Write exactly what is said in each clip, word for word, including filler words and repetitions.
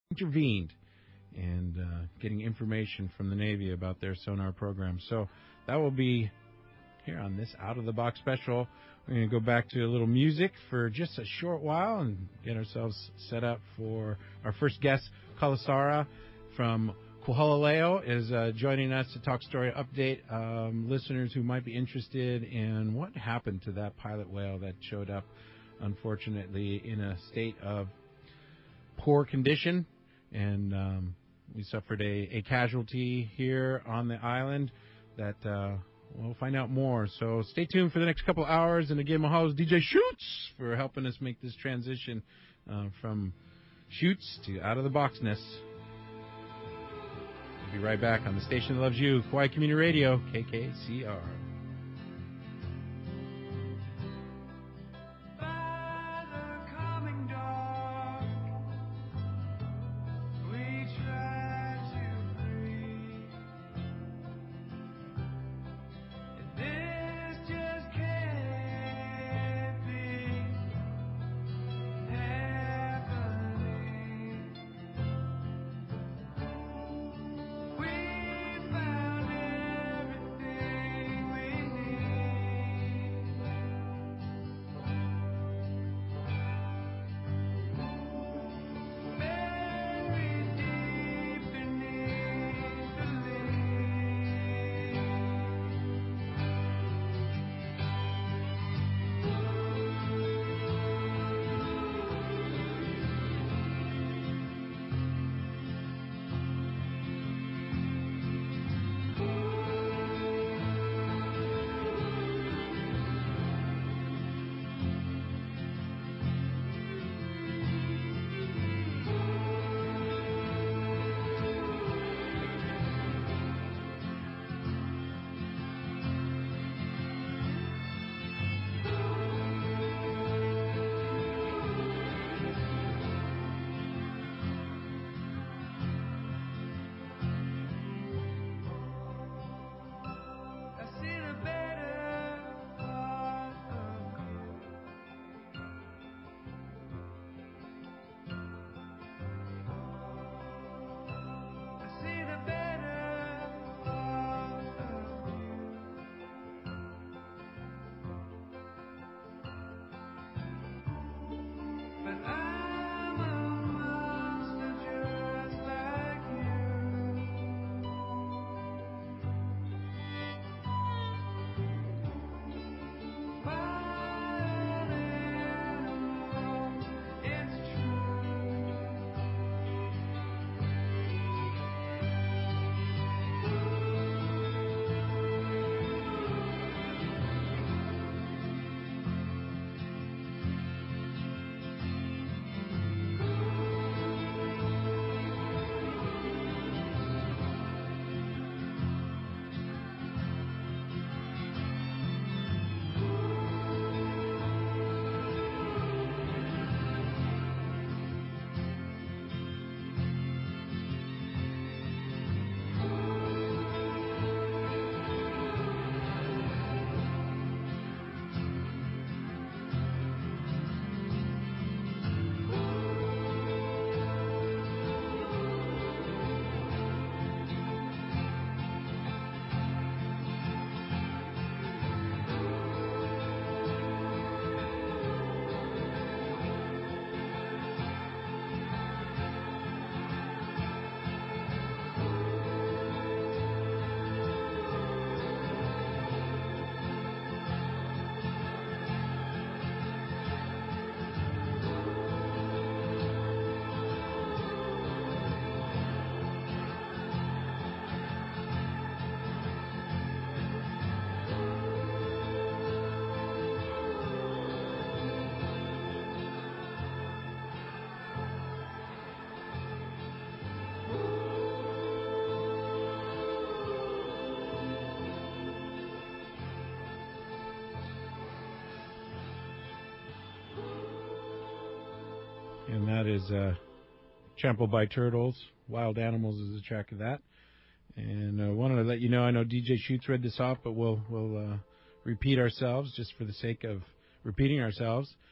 intervened and uh, getting information from the Navy about their sonar program. So that will be here on this Out of the Box special. We're going to go back to a little music for just a short while and get ourselves set up for our first guest. Kalasara from Kuhalaleo is uh, joining us to talk story update. Um, listeners who might be interested in what happened to that pilot whale that showed up, unfortunately, in a state of poor condition. And um, we suffered a, a casualty here on the island that uh, we'll find out more. So stay tuned for the next couple hours. And again, mahalo to D J Shoots for helping us make this transition uh, from Shoots to Out of the Boxness. We'll be right back on the station that loves you, Kauai Community Radio, K K C R. And that is uh, Trampled by Turtles. Wild Animals is the track of that. And I uh, wanted to let you know, I know D J Shoots read this off, but we'll, we'll uh, repeat ourselves just for the sake of repeating ourselves.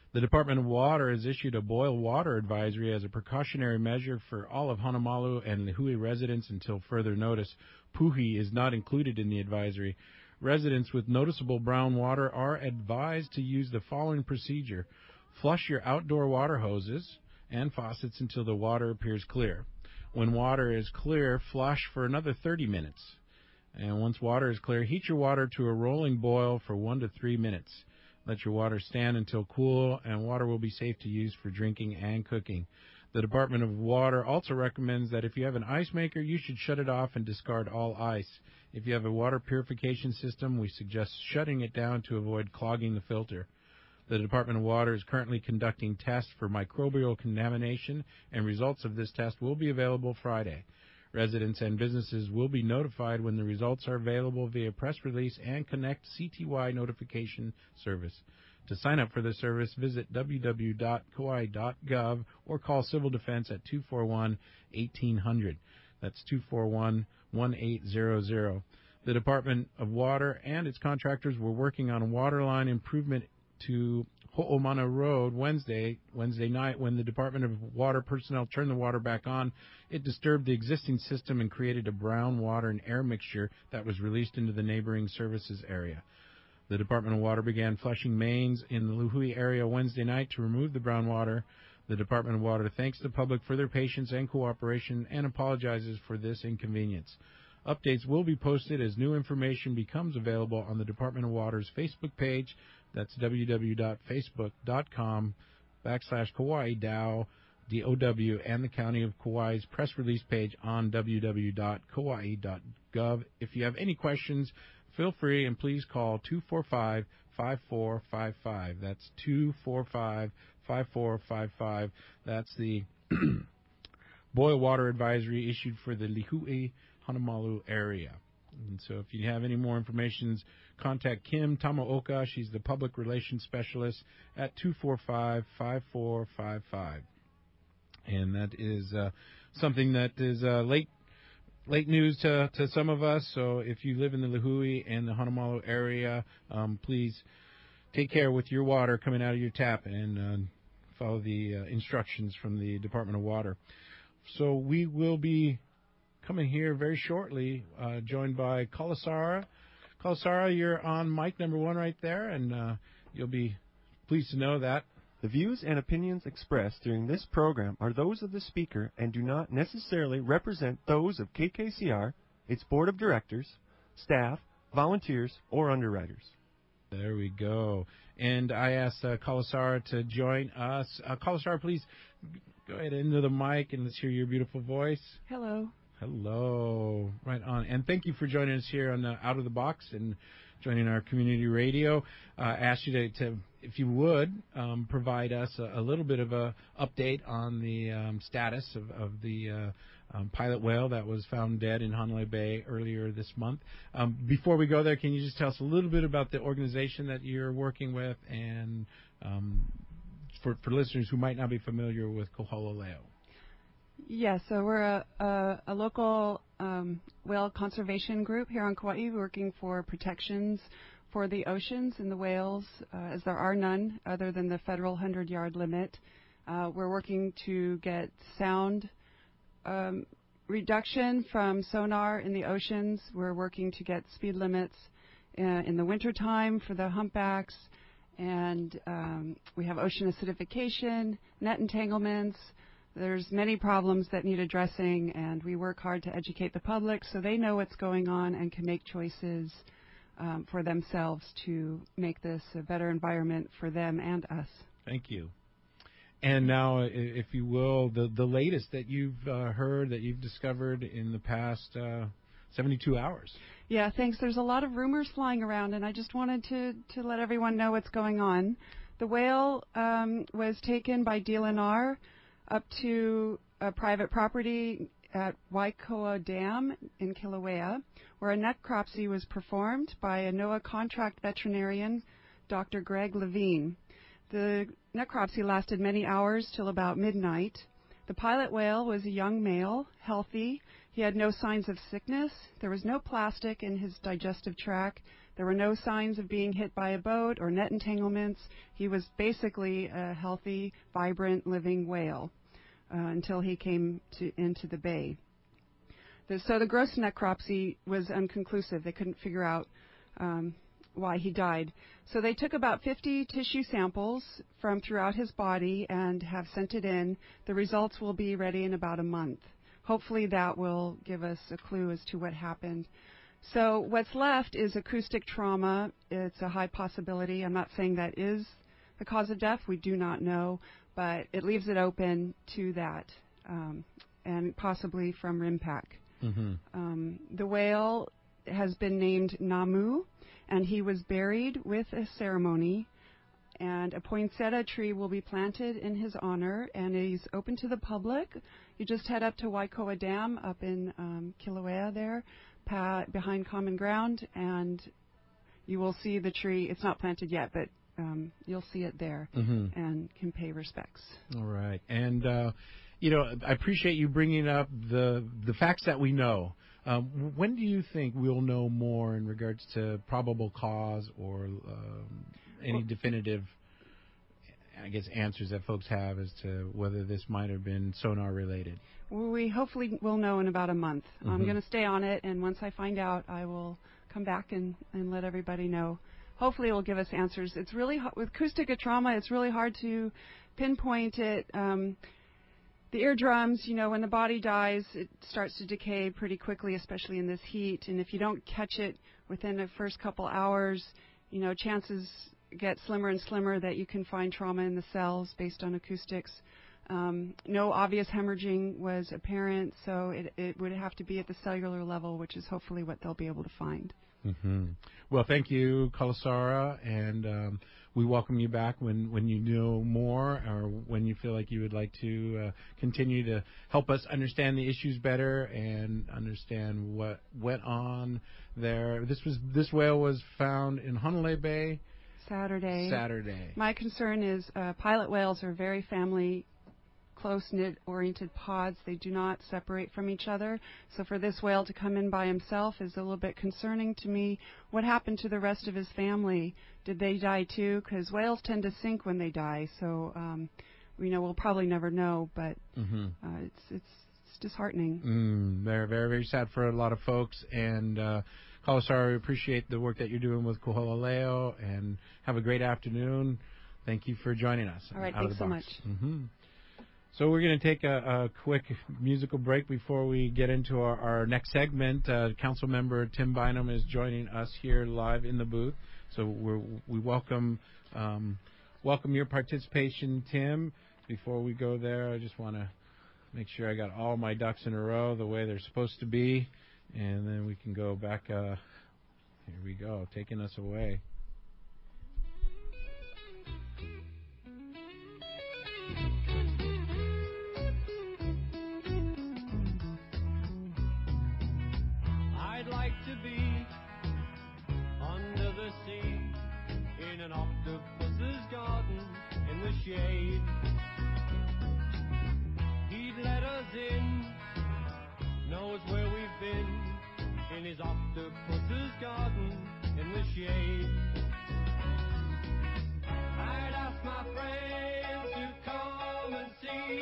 The Department of Water has issued a boil water advisory as a precautionary measure for all of Honolulu and Lihue residents until further notice. Puhi is not included in the advisory. Residents with noticeable brown water are advised to use the following procedure. Flush your outdoor water hoses and faucets until the water appears clear. When water is clear, flush for another thirty minutes. And once water is clear, heat your water to a rolling boil for one to three minutes. Let your water stand until cool, and water will be safe to use for drinking and cooking. The Department of Water also recommends that if you have an ice maker, you should shut it off and discard all ice. If you have a water purification system, we suggest shutting it down to avoid clogging the filter. The Department of Water is currently conducting tests for microbial contamination, and results of this test will be available Friday. Residents and businesses will be notified when the results are available via press release and Connect C T Y notification service. To sign up for the service, visit w w w dot kauai dot gov or call Civil Defense at two four one, eighteen hundred. That's two four one, one eight zero zero. The Department of Water and its contractors were working on a water line improvement to Ho'omana Road Wednesday, Wednesday night. When the Department of Water personnel turned the water back on, it disturbed the existing system and created a brown water and air mixture that was released into the neighboring services area. The Department of Water began flushing mains in the Lihue area Wednesday night to remove the brown water. The Department of Water thanks the public for their patience and cooperation and apologizes for this inconvenience. Updates will be posted as new information becomes available on the Department of Water's Facebook page. That's w w w dot facebook dot com backslash Kauai Dow, D O W, and the County of Kauai's press release page on w w w dot kauai dot gov. If you have any questions, feel free and please call two four five, five four five five. That's two four five, five four five five. That's the boil water advisory issued for the Lihue, Honolulu area. And so if you have any more information, contact Kim Tamaoka. She's the public relations specialist at two four five, five four five five. And that is uh, something that is uh, late late news to, to some of us. So if you live in the Lihue and the Honolulu area, um, please take care with your water coming out of your tap and uh, follow the uh, instructions from the Department of Water. So we will be coming here very shortly, uh, joined by Kalasara. Kalasara, you're on mic number one right there, and uh, you'll be pleased to know that. The views and opinions expressed during this program are those of the speaker and do not necessarily represent those of K K C R, its board of directors, staff, volunteers, or underwriters. There we go. And I asked uh, Kalasara to join us. Uh, Kalasara, please go ahead into the mic and let's hear your beautiful voice. Hello. Hello. Right on. And thank you for joining us here on the Out of the Box and joining our community radio. Uh, I asked you to, to, if you would, um, provide us a, a little bit of a update on the um, status of, of the uh, um, pilot whale that was found dead in Hanalei Bay earlier this month. Um, before we go there, can you just tell us a little bit about the organization that you're working with and um, for, for listeners who might not be familiar with Kohololeo? Yes, so we're a, a, a local um, whale conservation group here on Kauai working for protections for the oceans and the whales, uh, as there are none other than the federal hundred-yard limit. Uh, we're working to get sound um, reduction from sonar in the oceans. We're working to get speed limits uh, in the wintertime for the humpbacks. And um, we have ocean acidification, net entanglements. There's many problems that need addressing, and we work hard to educate the public so they know what's going on and can make choices um, for themselves to make this a better environment for them and us. Thank you. And now, if you will, the, the latest that you've uh, heard, that you've discovered in the past uh, seventy-two hours. Yeah, thanks. There's a lot of rumors flying around, and I just wanted to, to let everyone know what's going on. The whale um, was taken by D L N R up to a private property at Waikoa Dam in Kilauea, where a necropsy was performed by a NOAA contract veterinarian, Doctor Greg Levine. The necropsy lasted many hours till about midnight. The pilot whale was a young male, healthy. He had no signs of sickness. There was no plastic in his digestive tract. There were no signs of being hit by a boat or net entanglements. He was basically a healthy, vibrant, living whale uh, until he came to, into the bay. The, so the gross necropsy was inconclusive. They couldn't figure out um, why he died. So they took about fifty tissue samples from throughout his body and have sent it in. The results will be ready in about a month. Hopefully that will give us a clue as to what happened. So what's left is acoustic trauma. It's a high possibility. I'm not saying that is the cause of death. We do not know, but it leaves it open to that, um, and possibly from RIMPAC. Mm-hmm. Um, the whale has been named Namu, and he was buried with a ceremony, and a poinsettia tree will be planted in his honor, and he's open to the public. You just head up to Waikoa Dam up in um, Kilauea there, pa- behind Common Ground, and you will see the tree. It's not planted yet, but um, you'll see it there, mm-hmm. and can pay respects. All right. And, uh, you know, I appreciate you bringing up the the facts that we know. Um, when do you think we'll know more in regards to probable cause or um, any well, definitive, I guess, answers that folks have as to whether this might have been sonar related? Well, we hopefully will know in about a month. Mm-hmm. I'm going to stay on it, and once I find out, I will come back and, and let everybody know. Hopefully it will give us answers. It's really hard, with acoustic trauma, it's really hard to pinpoint it. Um, The eardrums, you know, when the body dies, it starts to decay pretty quickly, especially in this heat. And if you don't catch it within the first couple hours, you know, chances get slimmer and slimmer that you can find trauma in the cells based on acoustics. Um, no obvious hemorrhaging was apparent, so it, it would have to be at the cellular level, which is hopefully what they'll be able to find. Mm-hmm. Well, thank you, Kalasara, and um, we welcome you back when, when you know more or when you feel like you would like to uh, continue to help us understand the issues better and understand what went on there. This was this whale was found in Honolulu Bay Saturday. Saturday. My concern is uh, pilot whales are very family close-knit oriented pods. They do not separate from each other. So for this whale to come in by himself is a little bit concerning to me. What happened to the rest of his family? Did they die too? Because whales tend to sink when they die. So, um, you know, we'll probably never know, but mm-hmm. uh, it's, it's it's disheartening. Mm, very, very, very sad for a lot of folks. And uh, Kalasara, we appreciate the work that you're doing with Kuholaleo, and have a great afternoon. Thank you for joining us. All right, Out thanks of the so box. much. Mm-hmm. So we're going to take a, a quick musical break before we get into our, our next segment. Uh, Council Member Tim Bynum is joining us here live in the booth. So we're, we welcome um, welcome your participation, Tim. Before we go there, I just want to make sure I got all my ducks in a row the way they're supposed to be, and then we can go back. Uh, here we go, taking us away. I'd like to be under the sea in an octopus's garden in the shade. He'd let us in, knows where we've been, in his octopus's garden in the shade. I'd ask my friends to come and see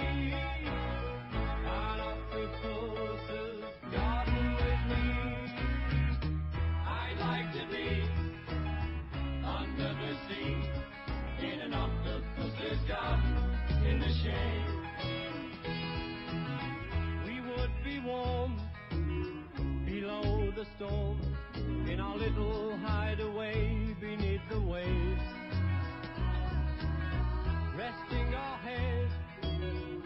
an octopus's garden with me. I'd like to be under the sea in an octopus's garden in the shade. We would be warm below the storm in our little hideaway beneath the waves, resting our heads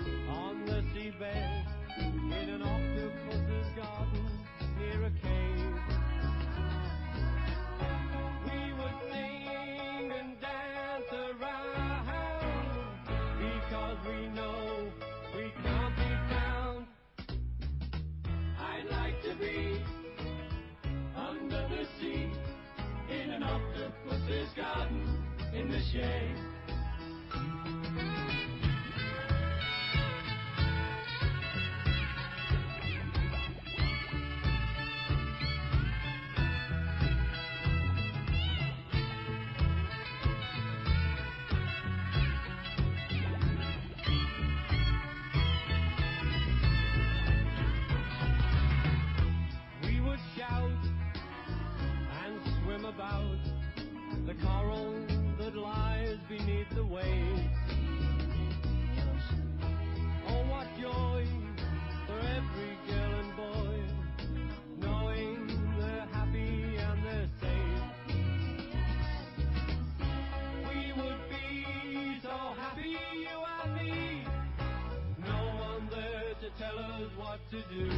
tell us what to do.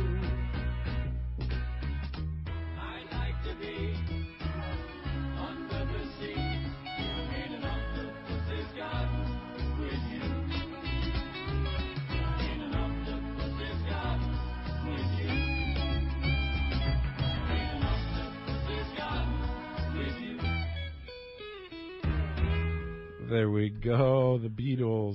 I'd like to be under the sea in an octopus's garden with you. In an octopus's garden with you. In an octopus's garden with you. There we go, the Beatles.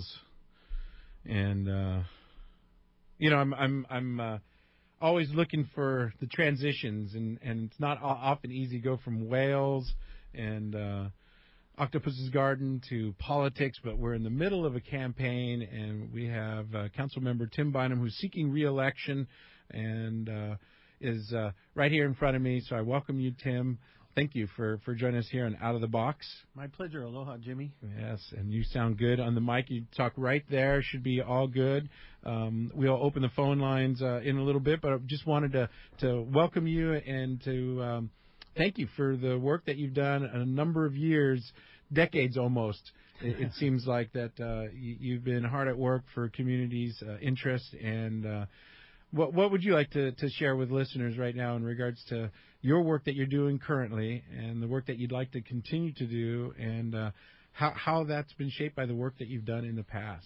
And uh, you know, I'm I'm I'm uh, always looking for the transitions, and, and it's not often easy to go from Wales and uh, Octopus's Garden to politics. But we're in the middle of a campaign, and we have uh, Council Member Tim Bynum, who's seeking re-election, and uh, is uh, right here in front of me. So I welcome you, Tim. Thank you for, for joining us here on Out of the Box. My pleasure. Aloha, Jimmy. Yes, and you sound good on the mic. You talk right there. Should be all good. Um, we'll open the phone lines uh, in a little bit, but I just wanted to, to welcome you and to um, thank you for the work that you've done a number of years, decades almost. It, it seems like that uh, you, you've been hard at work for communities' uh, interest. And uh, what, what would you like to, to share with listeners right now in regards to your work that you're doing currently and the work that you'd like to continue to do, and uh, how, how that's been shaped by the work that you've done in the past?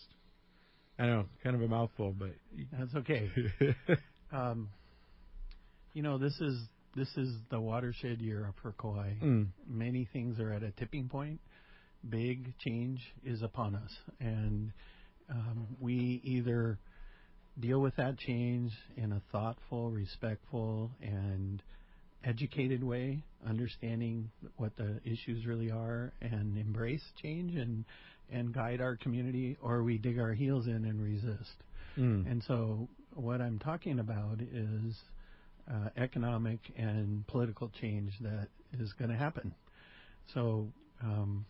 I know, kind of a mouthful, but that's okay. um, you know, this is this is the watershed year for Kauai. Mm. Many things are at a tipping point. Big change is upon us, and um, we either deal with that change in a thoughtful, respectful, and educated way, understanding what the issues really are, and embrace change and and guide our community, or we dig our heels in and resist. Mm. And so what I'm talking about is uh, economic and political change that is going to happen. So, um,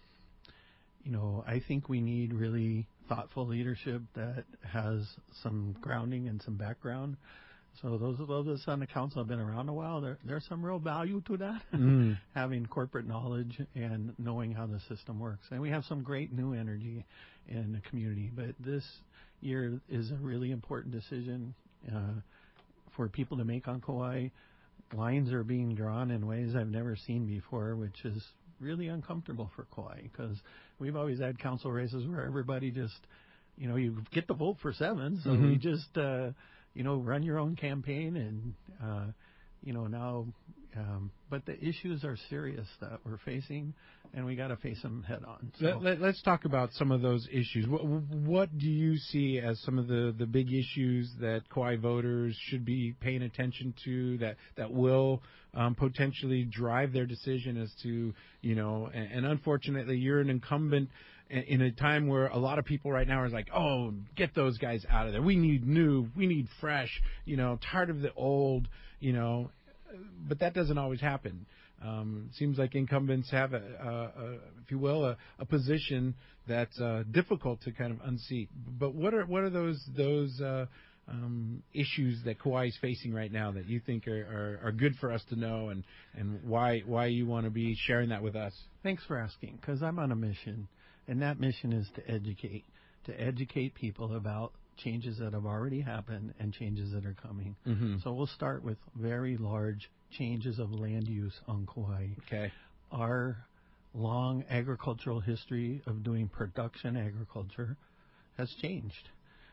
you know, I think we need really thoughtful leadership that has some grounding and some background. So those of us on the council have been around a while. There, there's some real value to that, mm. having corporate knowledge and knowing how the system works. And we have some great new energy in the community. But this year is a really important decision uh, for people to make on Kauai. Lines are being drawn in ways I've never seen before, which is really uncomfortable for Kauai, because we've always had council races where everybody just, you know, you get the vote for seven, so mm-hmm. we just... Uh, you know, run your own campaign, and, uh, you know, now, um, but the issues are serious that we're facing, and we got to face them head on. So. Let, let, let's talk about some of those issues. What, what do you see as some of the, the big issues that Kauai voters should be paying attention to, that, that will um, potentially drive their decision as to, you know, and, and unfortunately you're an incumbent in a time where a lot of people right now are like, oh, get those guys out of there. We need new, we need fresh, you know, tired of the old, you know, but that doesn't always happen. Um, it seems like incumbents have, a, a, a if you will, a, a position that's uh, difficult to kind of unseat. But what are what are those those uh, um, issues that Kauai is facing right now that you think are, are, are good for us to know, and, and why why you want to be sharing that with us? Thanks for asking, because I'm on a mission. And that mission is to educate, to educate people about changes that have already happened and changes that are coming. Mm-hmm. So we'll start with very large changes of land use on Kauai. Okay. Our long agricultural history of doing production agriculture has changed.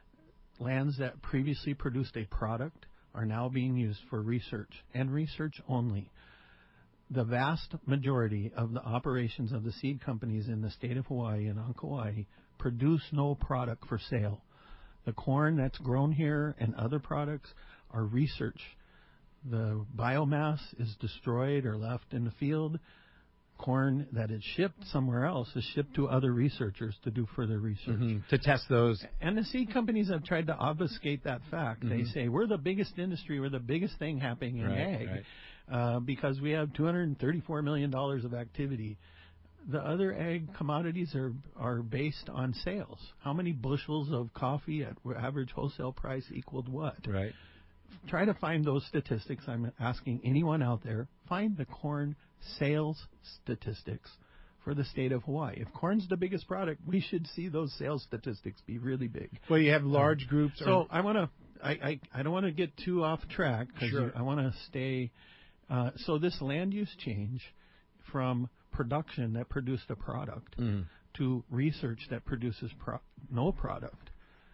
Lands that previously produced a product are now being used for research, and research only. The vast majority of the operations of the seed companies in the state of Hawaii and on Kauai produce no product for sale. The corn that's grown here and other products are research. The biomass is destroyed or left in the field. Corn that is shipped somewhere else is shipped to other researchers to do further research. Mm-hmm. To test those. And the seed companies have tried to obfuscate that fact. Mm-hmm. They say, we're the biggest industry, we're the biggest thing happening in right, ag. Right. Uh, because we have two hundred thirty-four million dollars of activity. The other ag commodities are, are based on sales. How many bushels of coffee at average wholesale price equaled what? Right. Try to find those statistics. I'm asking anyone out there, find the corn sales statistics for the state of Hawaii. If corn's the biggest product, we should see those sales statistics be really big. Well, you have large um, groups. So or... I want to I, I, I don't want to get too off track because Sure. I want to stay. Uh, so this land use change from production that produced a product Mm. to research that produces pro- no product,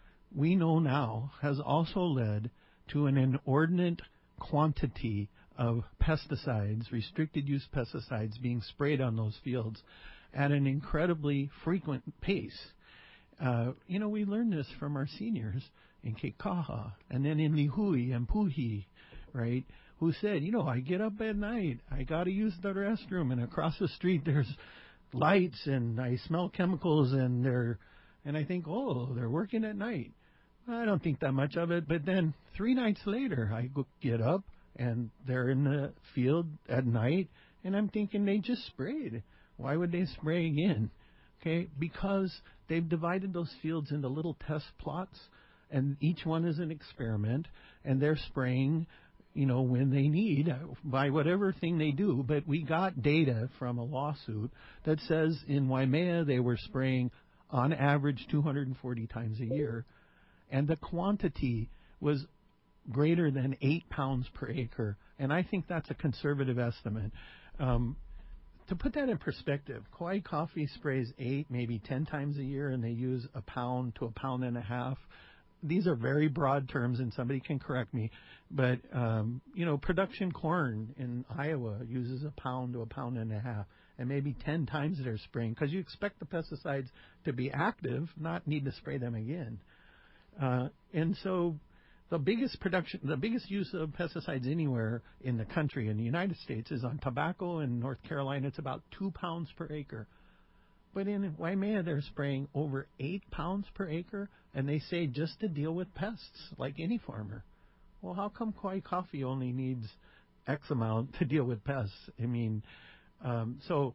we know now has also led to an inordinate quantity of pesticides, restricted use pesticides being sprayed on those fields at an incredibly frequent pace. Uh, you know, we learned this from our seniors in Kekaha and then in Lihui and Puhi, right, who said, you know, I get up at night, I got to use the restroom, and across the street there's lights and I smell chemicals and they're, and I think, oh, they're working at night. I don't think that much of it, but then three nights later I go get up and they're in the field at night and I'm thinking they just sprayed. Why would they spray again? Okay, because they've divided those fields into little test plots and each one is an experiment and they're spraying, you know, when they need by whatever thing they do. But we got data from a lawsuit that says in Waimea they were spraying on average two hundred forty times a year, and the quantity was greater than eight pounds per acre. And I think that's a conservative estimate. Um, to put that in perspective, Kauai Coffee sprays eight, maybe ten times a year, and they use a pound to a pound and a half. These are very broad terms, and somebody can correct me. But, um, you know, production corn in Iowa uses a pound to a pound and a half, and maybe ten times they're spraying, because you expect the pesticides to be active, not need to spray them again. Uh, and so the biggest production, the biggest use of pesticides anywhere in the country, in the United States, is on tobacco. In North Carolina, it's about two pounds per acre. But in Waimea, they're spraying over eight pounds per acre, and they say just to deal with pests, like any farmer. Well, how come Kauai Coffee only needs X amount to deal with pests? I mean, um, so,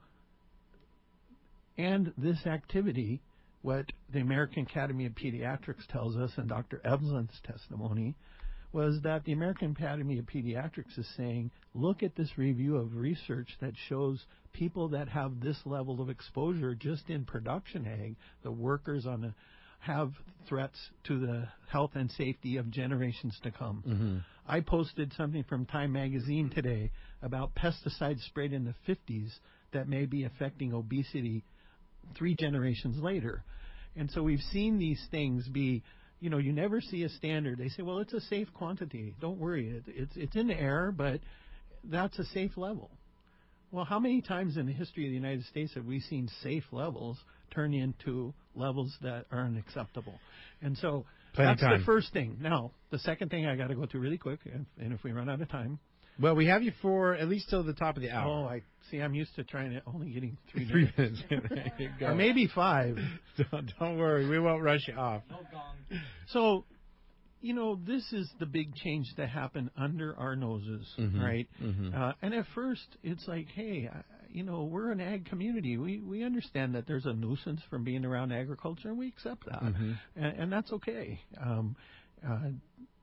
and this activity, what the American Academy of Pediatrics tells us, and Doctor Evlin's testimony, was that the American Academy of Pediatrics is saying, look at this review of research that shows people that have this level of exposure just in production ag, the workers on the, have threats to the health and safety of generations to come. Mm-hmm. I posted something from Time Magazine today about pesticides sprayed in the fifties that may be affecting obesity three generations later. And so we've seen these things be, you know, you never see a standard. They say, well, it's a safe quantity. Don't worry. It, it's, it's in the air, but that's a safe level. Well, how many times in the history of the United States have we seen safe levels turn into levels that are unacceptable? And so Plenty that's time. the first thing. Now, the second thing I got to go through really quick, and, and if we run out of time. Well, we have you for at least till the top of the hour. Oh, I see. I'm used to trying to only getting three Three minutes. minutes. There you go. Or maybe five. Don't, don't worry. We won't rush you off. So, you know, this is the big change that happened under our noses, Mhm. right? Mhm. Uh, and at first, it's like, hey, uh, you know, we're an ag community. We we understand that there's a nuisance from being around agriculture, and we accept that, Mhm. and, and that's okay. Um, uh,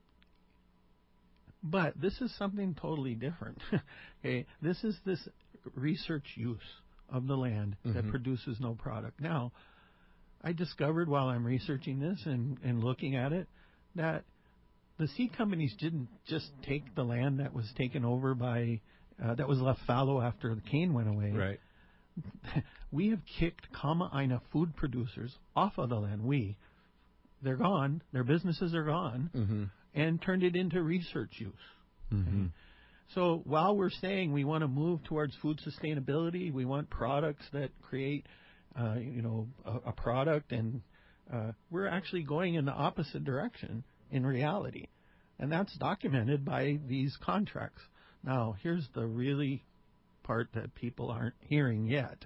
but this is something totally different. Okay, this is this research use of the land that Mhm. produces no product. Now, I discovered while I'm researching this and, and looking at it that the seed companies didn't just take the land that was taken over by, uh, that was left fallow after the cane went away. Right. We have kicked Kama'aina food producers off of the land. We. They're gone. Their businesses are gone. Mm-hmm. And turned it into research use. Mm-hmm. So while we're saying we want to move towards food sustainability, we want products that create, uh, you know, a, a product, and uh, we're actually going in the opposite direction in reality. And that's documented by these contracts. Now, here's the really part that people aren't hearing yet.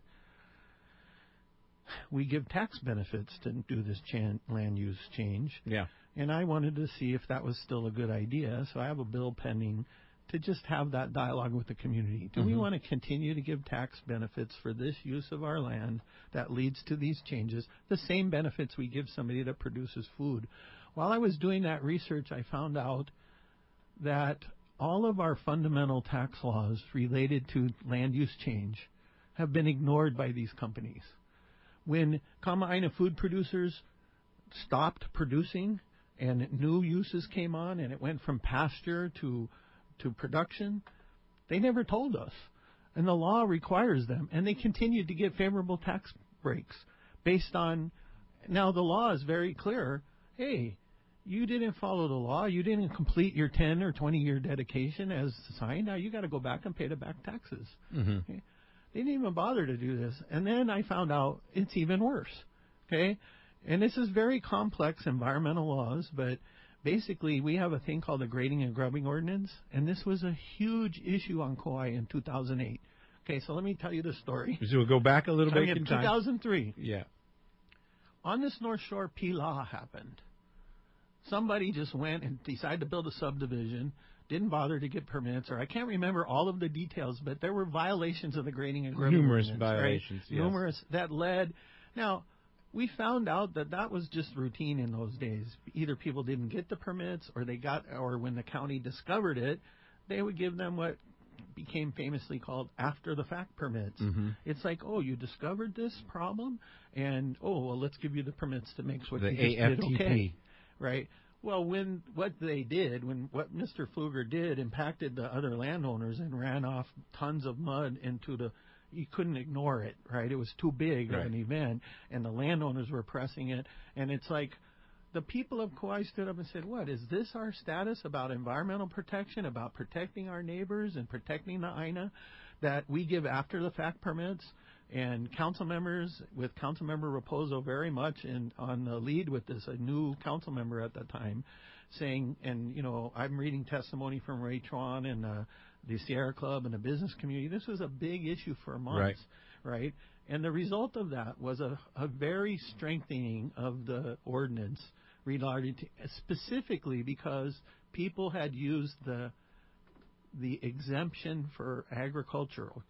We give tax benefits to do this chan- land use change. Yeah. And I wanted to see if that was still a good idea. So I have a bill pending to just have that dialogue with the community. Do we Mhm. want to continue to give tax benefits for this use of our land that leads to these changes, the same benefits we give somebody that produces food? While I was doing that research, I found out that all of our fundamental tax laws related to land use change have been ignored by these companies. When Kama'aina food producers stopped producing and new uses came on, and it went from pasture to to production. They never told us, and the law requires them, and they continued to get favorable tax breaks based on. Now the law is very clear. Hey, you didn't follow the law. You didn't complete your ten or twenty year dedication as assigned. Now you got to go back and pay the back taxes. Mm-hmm. Okay? They didn't even bother to do this. And then I found out it's even worse. Okay? And this is very complex environmental laws, but basically we have a thing called the Grading and Grubbing Ordinance, and this was a huge issue on Kauai in two thousand eight. Okay, so let me tell you the story. So we'll go back a little bit in in time. two thousand three. Yeah. On this North Shore, P-Law happened. Somebody just went and decided to build a subdivision, didn't bother to get permits, or I can't remember all of the details, but there were violations of the Grading and Grubbing Numerous Ordinance, violations, right? yes. Numerous that led. Now, we found out that that was just routine in those days. Either people didn't get the permits, or they got, or when the county discovered it, they would give them what became famously called after-the-fact permits. Mm-hmm. It's like, oh, you discovered this problem, and oh, well, let's give you the permits to make what The you just A F T P. did okay. Right. Well, when what they did, when what Mister Pfluger did impacted the other landowners and ran off tons of mud into the, you couldn't ignore it, right? It was too big Right. of an event, and the landowners were pressing it. And it's like the people of Kauai stood up and said, what, is this our status about environmental protection, about protecting our neighbors and protecting the I N A, that we give after-the-fact permits? And council members, with Council Member Raposo very much in, on the lead with this, a new council member at the time, saying, and, you know, I'm reading testimony from Ray Tron and uh, the Sierra Club and the business community. This was a big issue for months, right? right? And the result of that was a, a very strengthening of the ordinance regarding to, specifically because people had used the the exemption for agricultural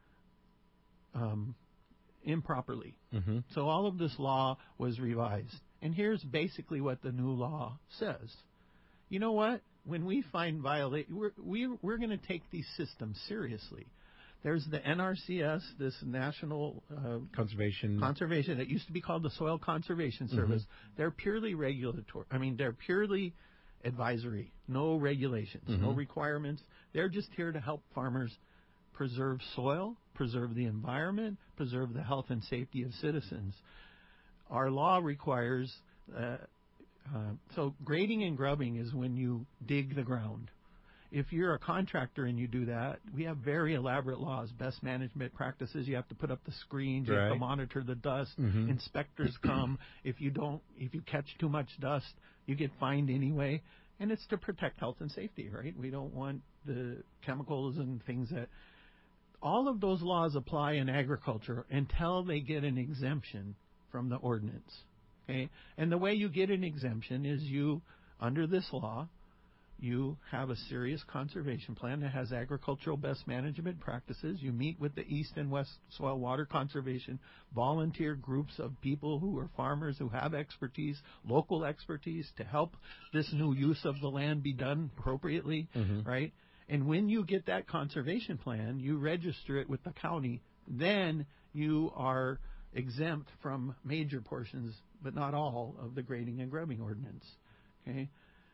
Um, improperly. Mm-hmm. So all of this law was revised. And here's basically what the new law says. You know what? When we find violate, we're, we're, we're going to take these systems seriously. There's the N R C S, this National uh, Conservation. Conservation. It used to be called the Soil Conservation Service. Mm-hmm. They're purely regulatory. I mean, they're purely advisory. No regulations, Mm-hmm. no requirements. They're just here to help farmers preserve soil, preserve the environment, preserve the health and safety of citizens. Our law requires, uh, uh, so grading and grubbing is when you dig the ground. If you're a contractor and you do that, we have very elaborate laws, best management practices. You have to put up the screens, you Right. have to monitor the dust. Mm-hmm. Inspectors come. If you don't, if you catch too much dust, you get fined anyway. And it's to protect health and safety, right? We don't want the chemicals and things that. All of those laws apply in agriculture until they get an exemption from the ordinance. Okay? And the way you get an exemption is you, under this law, you have a serious conservation plan that has agricultural best management practices. You meet with the East and West Soil Water Conservation volunteer groups of people who are farmers who have expertise, local expertise, to help this new use of the land be done appropriately, Mm-hmm. right? And when you get that conservation plan, you register it with the county, then you are exempt from major portions, but not all, of the grading and grubbing ordinance. Okay?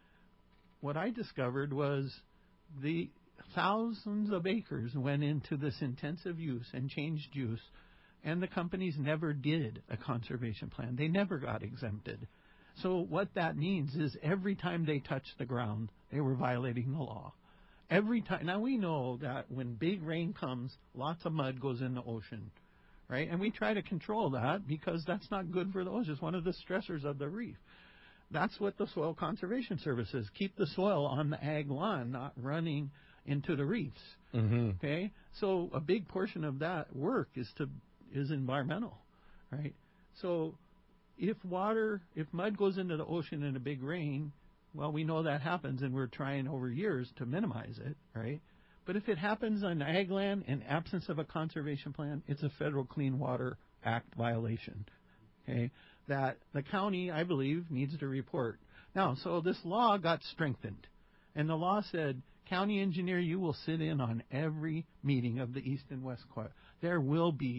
What I discovered was the thousands of acres went into this intensive use and changed use, and the companies never did a conservation plan. They never got exempted. So what that means is every time they touched the ground, they were violating the law. Every time. Now, we know that when big rain comes, lots of mud goes in the ocean, right? And we try to control that because that's not good for the ocean. It's one of the stressors of the reef. That's what the Soil Conservation Service is. Keep the soil on the ag lawn, not running into the reefs. Mm-hmm. Okay? So a big portion of that work is to is environmental, right? So if water, if mud goes into the ocean in a big rain, well, we know that happens, and we're trying over years to minimize it, right? But if it happens on ag land in absence of a conservation plan, it's a Federal Clean Water Act violation, okay, that the county, I believe, needs to report. Now, so this law got strengthened, and the law said, county engineer, you will sit in on every meeting of the East and West Choir. There will be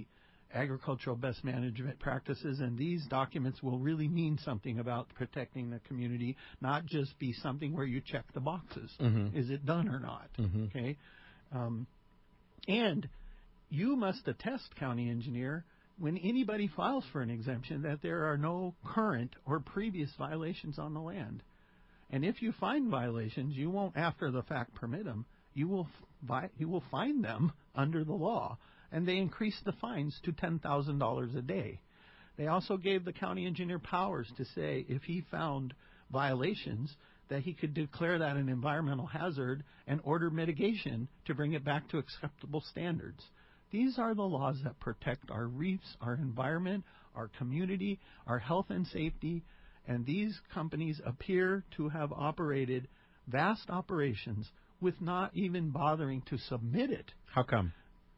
agricultural best management practices, and these documents will really mean something about protecting the community, not just be something where you check the boxes. Mm-hmm. Is it done or not? Mm-hmm. Okay, um, and you must attest, county engineer, when anybody files for an exemption that there are no current or previous violations on the land. And if you find violations, you won't after the fact permit them. You will fi- you will fine them under the law. And they increased the fines to ten thousand dollars a day. They also gave the county engineer powers to say if he found violations that he could declare that an environmental hazard and order mitigation to bring it back to acceptable standards. These are the laws that protect our reefs, our environment, our community, our health and safety, and these companies appear to have operated vast operations with not even bothering to submit it. How come?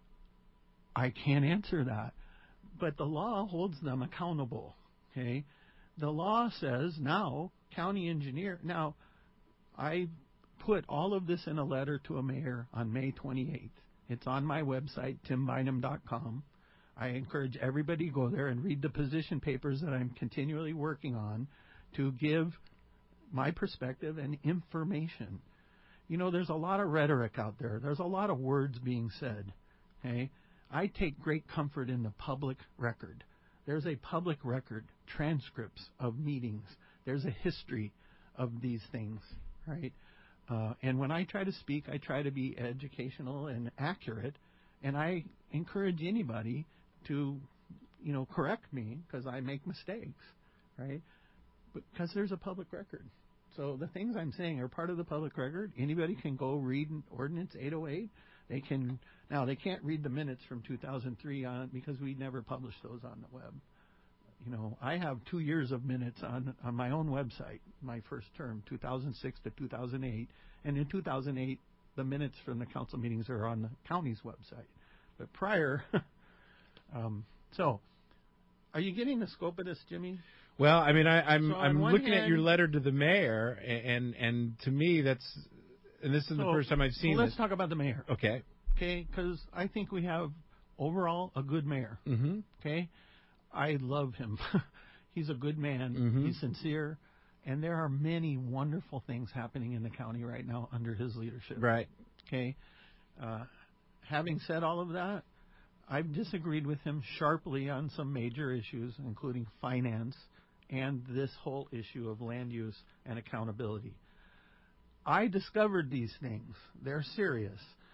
I can't answer that, but the law holds them accountable, okay? The law says now, county engineer, now, I put all of this in a letter to a mayor on May twenty-eighth. It's on my website, tim bynum dot com. I encourage everybody to go there and read the position papers that I'm continually working on to give my perspective and information. You know, there's a lot of rhetoric out there. There's a lot of words being said, okay? I take great comfort in the public record. There's a public record, transcripts of meetings. There's a history of these things, right? Uh, and when I try to speak, I try to be educational and accurate, and I encourage anybody to, you know, correct me because I make mistakes, right? Because there's a public record. So the things I'm saying are part of the public record. Anybody can go read Ordinance eight oh eight. They can now they can't read the minutes from two thousand three on because we never published those on the web. You know, I have two years of minutes on on my own website. My first term, two thousand six to two thousand eight, and in two thousand eight, the minutes from the council meetings are on the county's website. But prior, um, so are you getting the scope of this, Jimmy? Well, I mean, I, I'm So on I'm one looking hand- at your letter to the mayor, and and to me that's, and this is the So- first time I've so seen let's this. talk about the mayor, Okay. okay? Because I think we have overall a good mayor. Mm-hmm. Okay, I love him. He's a good man. Mhm. He's sincere, and there are many wonderful things happening in the county right now under his leadership. Right. Okay. Uh, having said all of that, I've disagreed with him sharply on some major issues, including finance and this whole issue of land use and accountability. I discovered these things. They're serious.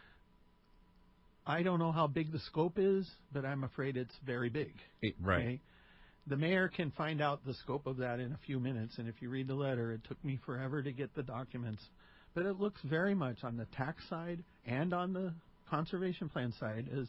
I don't know how big the scope is, but I'm afraid it's very big. It- right. Okay? The mayor can find out the scope of that in a few minutes, and if you read the letter, it took me forever to get the documents. But it looks very much on the tax side and on the conservation plan side is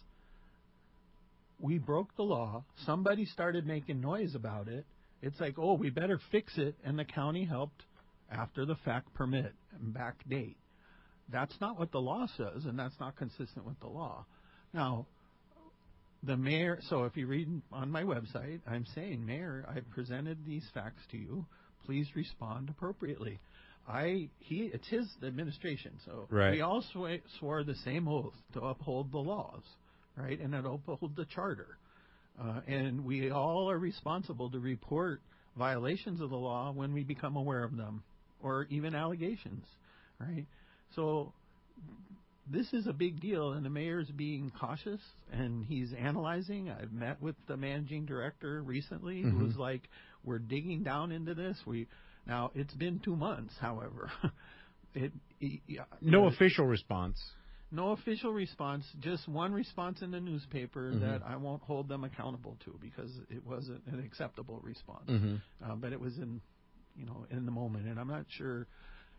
we broke the law. Somebody started making noise about it. It's like, oh, we better fix it, and the county helped after the fact permit and backdate. That's not what the law says, and that's not consistent with the law. Now, the mayor, so if you read on my website, I'm saying, Mayor, I've presented these facts to you. Please respond appropriately. I he it's his administration, so Right. we all swa- swore the same oath to uphold the laws, right, and to uphold the charter. Uh, and we all are responsible to report violations of the law when we become aware of them, or even allegations, right? So this is a big deal, and the mayor's being cautious, and he's analyzing. I've met with the managing director recently, Mhm. who was like, "We're digging down into this." We now it's been two months, however. it, it yeah, No uh, official response. no official response, just one response in the newspaper Mhm. that I won't hold them accountable to because it wasn't an acceptable response. Mm-hmm. Uh, but it was in, you know, in the moment, and I'm not sure.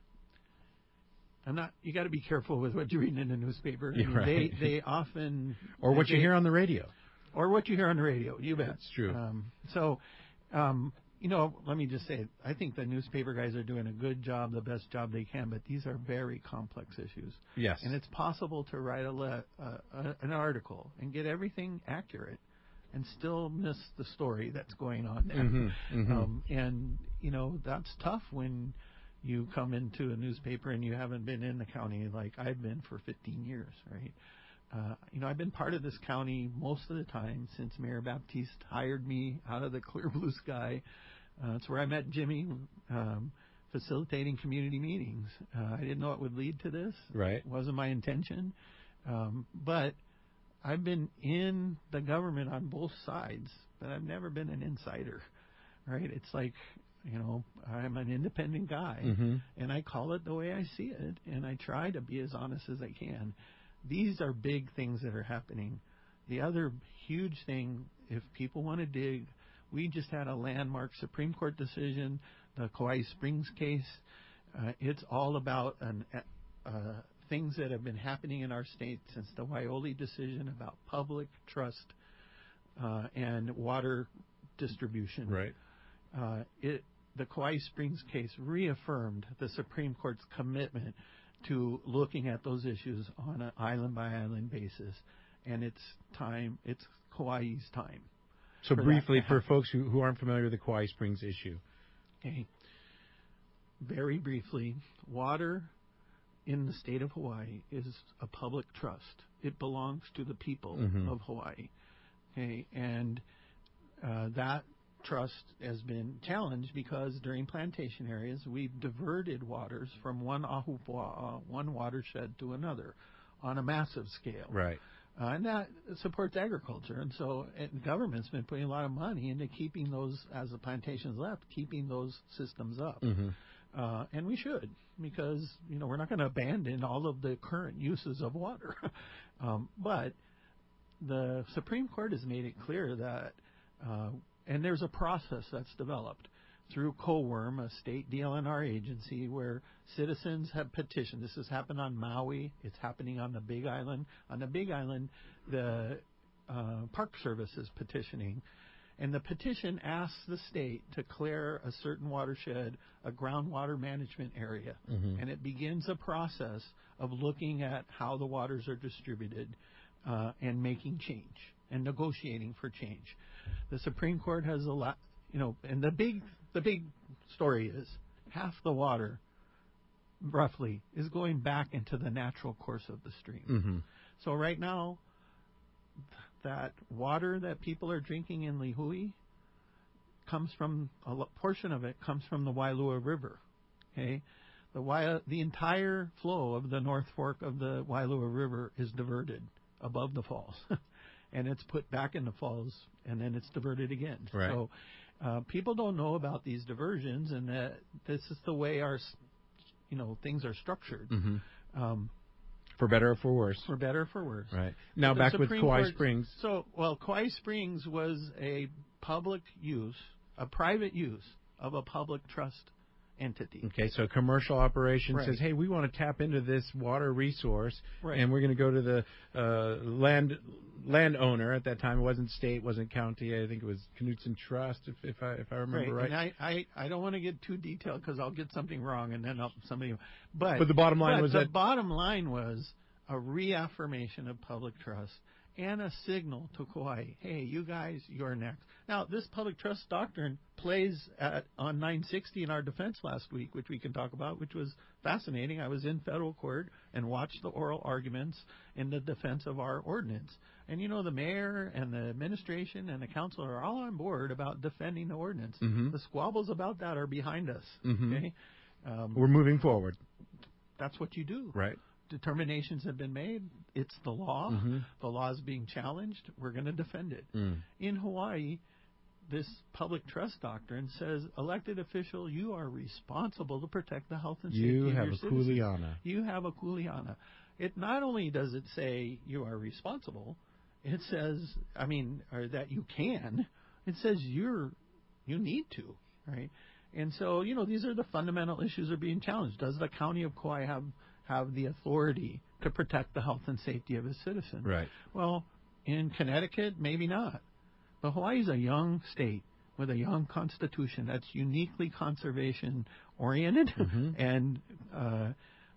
I'm not. You got to be careful with what you're reading in the newspaper. I Yeah, mean, right. They they often Or what they, you hear on the radio. or what you hear on the radio. You bet. That's true. Um, so, um, you know, let me just say it. I think the newspaper guys are doing a good job, the best job they can. But these are very complex issues. Yes. And it's possible to write a le- uh, uh, an article and get everything accurate and still miss the story that's going on there. Mhm, mhm. Um, and, you know, that's tough when you come into a newspaper and you haven't been in the county like I've been for fifteen years, right? uh, you know, I've been part of this county most of the time since Mayor Baptiste hired me out of the clear blue sky. Uh, that's where I met Jimmy, um, facilitating community meetings. Uh, I didn't know it would lead to this. Right. It wasn't my intention. Um, but I've been in the government on both sides, but I've never been an insider, right? It's like, you know, I'm an independent guy, mm-hmm. and I call it the way I see it, and I try to be as honest as I can. These are big things that are happening. The other huge thing, if people want to dig, we just had a landmark Supreme Court decision, the Kauai Springs case. Uh, it's all about an, uh, things that have been happening in our state since the Waioli decision about public trust uh, and water distribution. Right. Uh, it, the Kauai Springs case reaffirmed the Supreme Court's commitment to looking at those issues on an island-by-island basis, and it's time, it's Kauai's time. So for briefly, for happen. folks who, who aren't familiar with the Kauai Springs issue. Okay. Very briefly, water in the state of Hawaii is a public trust. It belongs to the people mm-hmm. of Hawaii. Okay, and uh, that trust has been challenged because during plantation areas, we've diverted waters from one ahupua'a, one watershed to another on a massive scale. Right. Uh, and that supports agriculture. And so and the government's been putting a lot of money into keeping those, as the plantations left, keeping those systems up. Mm-hmm. Uh, and we should, because, you know, we're not going to abandon all of the current uses of water. um, but the Supreme Court has made it clear that, uh, and there's a process that's developed through COWORM, a state D L N R agency, where citizens have petitioned. This has happened on Maui. It's happening on the Big Island. On the Big Island, the uh, Park Service is petitioning. And the petition asks the state to clear a certain watershed, a groundwater management area. Mm-hmm. And it begins a process of looking at how the waters are distributed uh, and making change and negotiating for change. The Supreme Court has a lot, you know, and the big the big story is half the water, roughly, is going back into the natural course of the stream. Mm-hmm. So right now, that water that people are drinking in Lihue comes from, a portion of it comes from the Wailua River. Okay, the Wai, the entire flow of the North Fork of the Wailua River is diverted above the falls, and it's put back in the falls, and then it's diverted again. Right. So uh, people don't know about these diversions, and that this is the way our, you know, things are structured. Mm-hmm. Um, For better or for worse. For better or for worse. Right. Now The back Supreme with Kauai Court- Springs. So, well, Kauai Springs was a public use, a private use of a public trust entity. Okay, so a commercial operation Right. says, hey, we want to tap into this water resource, Right. and we're going to go to the uh, land landowner. At that time, it wasn't state, wasn't county. I think it was Knutson Trust, if, if I if I remember right. And I, I, I don't want to get too detailed because I'll get something wrong and then I'll, somebody. But But the bottom line but was the that bottom line was a reaffirmation of public trust and a signal to Kauai, hey, you guys, you're next. Now, this public trust doctrine plays at, on nine sixty in our defense last week, which we can talk about, which was fascinating. I was in federal court and watched the oral arguments in the defense of our ordinance. And, you know, the mayor and the administration and the council are all on board about defending the ordinance. Mhm. The squabbles about that are behind us. Mhm. Okay? Um, we're moving forward. that's what you do. Right. Determinations have been made. It's the law. Mhm. The law is being challenged. We're going to defend it. Mm. In Hawaii, this public trust doctrine says, elected official, you are responsible to protect the health and safety You of have your a citizens. kuleana. You have a kuleana. It not only does it say you are responsible, it says, I mean, or that you can. It says you're, you need to, right? And so, you know, these are the fundamental issues that are being challenged. Does the county of Kauai have have the authority to protect the health and safety of its citizens? Right. Well, in Connecticut, maybe not. But Hawaii is a young state with a young constitution that's uniquely conservation oriented, Mhm. and uh,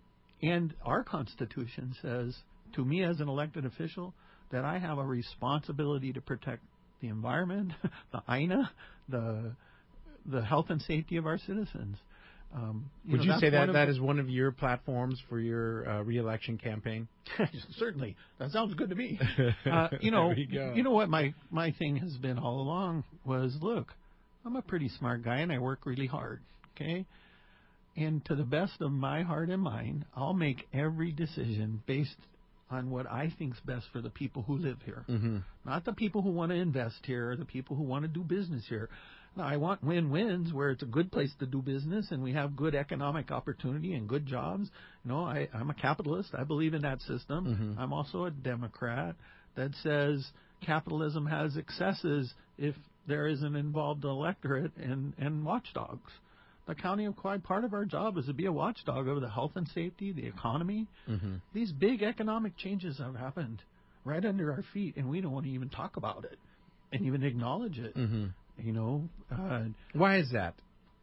and our constitution says to me as an elected official that I have a responsibility to protect the environment, the aina, the the health and safety of our citizens. Um, you Would know, you that's say one that of that the- is one of your platforms for your uh, reelection campaign? Certainly, that sounds good to me. Uh, you know, There we go. you know what my my thing has been all along was, look, I'm a pretty smart guy and I work really hard. Okay, and to the best of my heart and mind, I'll make every decision based on what I think's best for the people who live here, Mm-hmm. not the people who want to invest here or the people who want to do business here. Now, I want win-wins where it's a good place to do business and we have good economic opportunity and good jobs. You know, I, I'm a capitalist. I believe in that system. Mhm. I'm also a Democrat that says capitalism has excesses if there is an involved electorate and, and watchdogs. The County of Kauai, part of our job is to be a watchdog over the health and safety, the economy. Mm-hmm. These big economic changes have happened right under our feet, and we don't want to even talk about it and even acknowledge it. Mm-hmm. You know, uh, Why is that?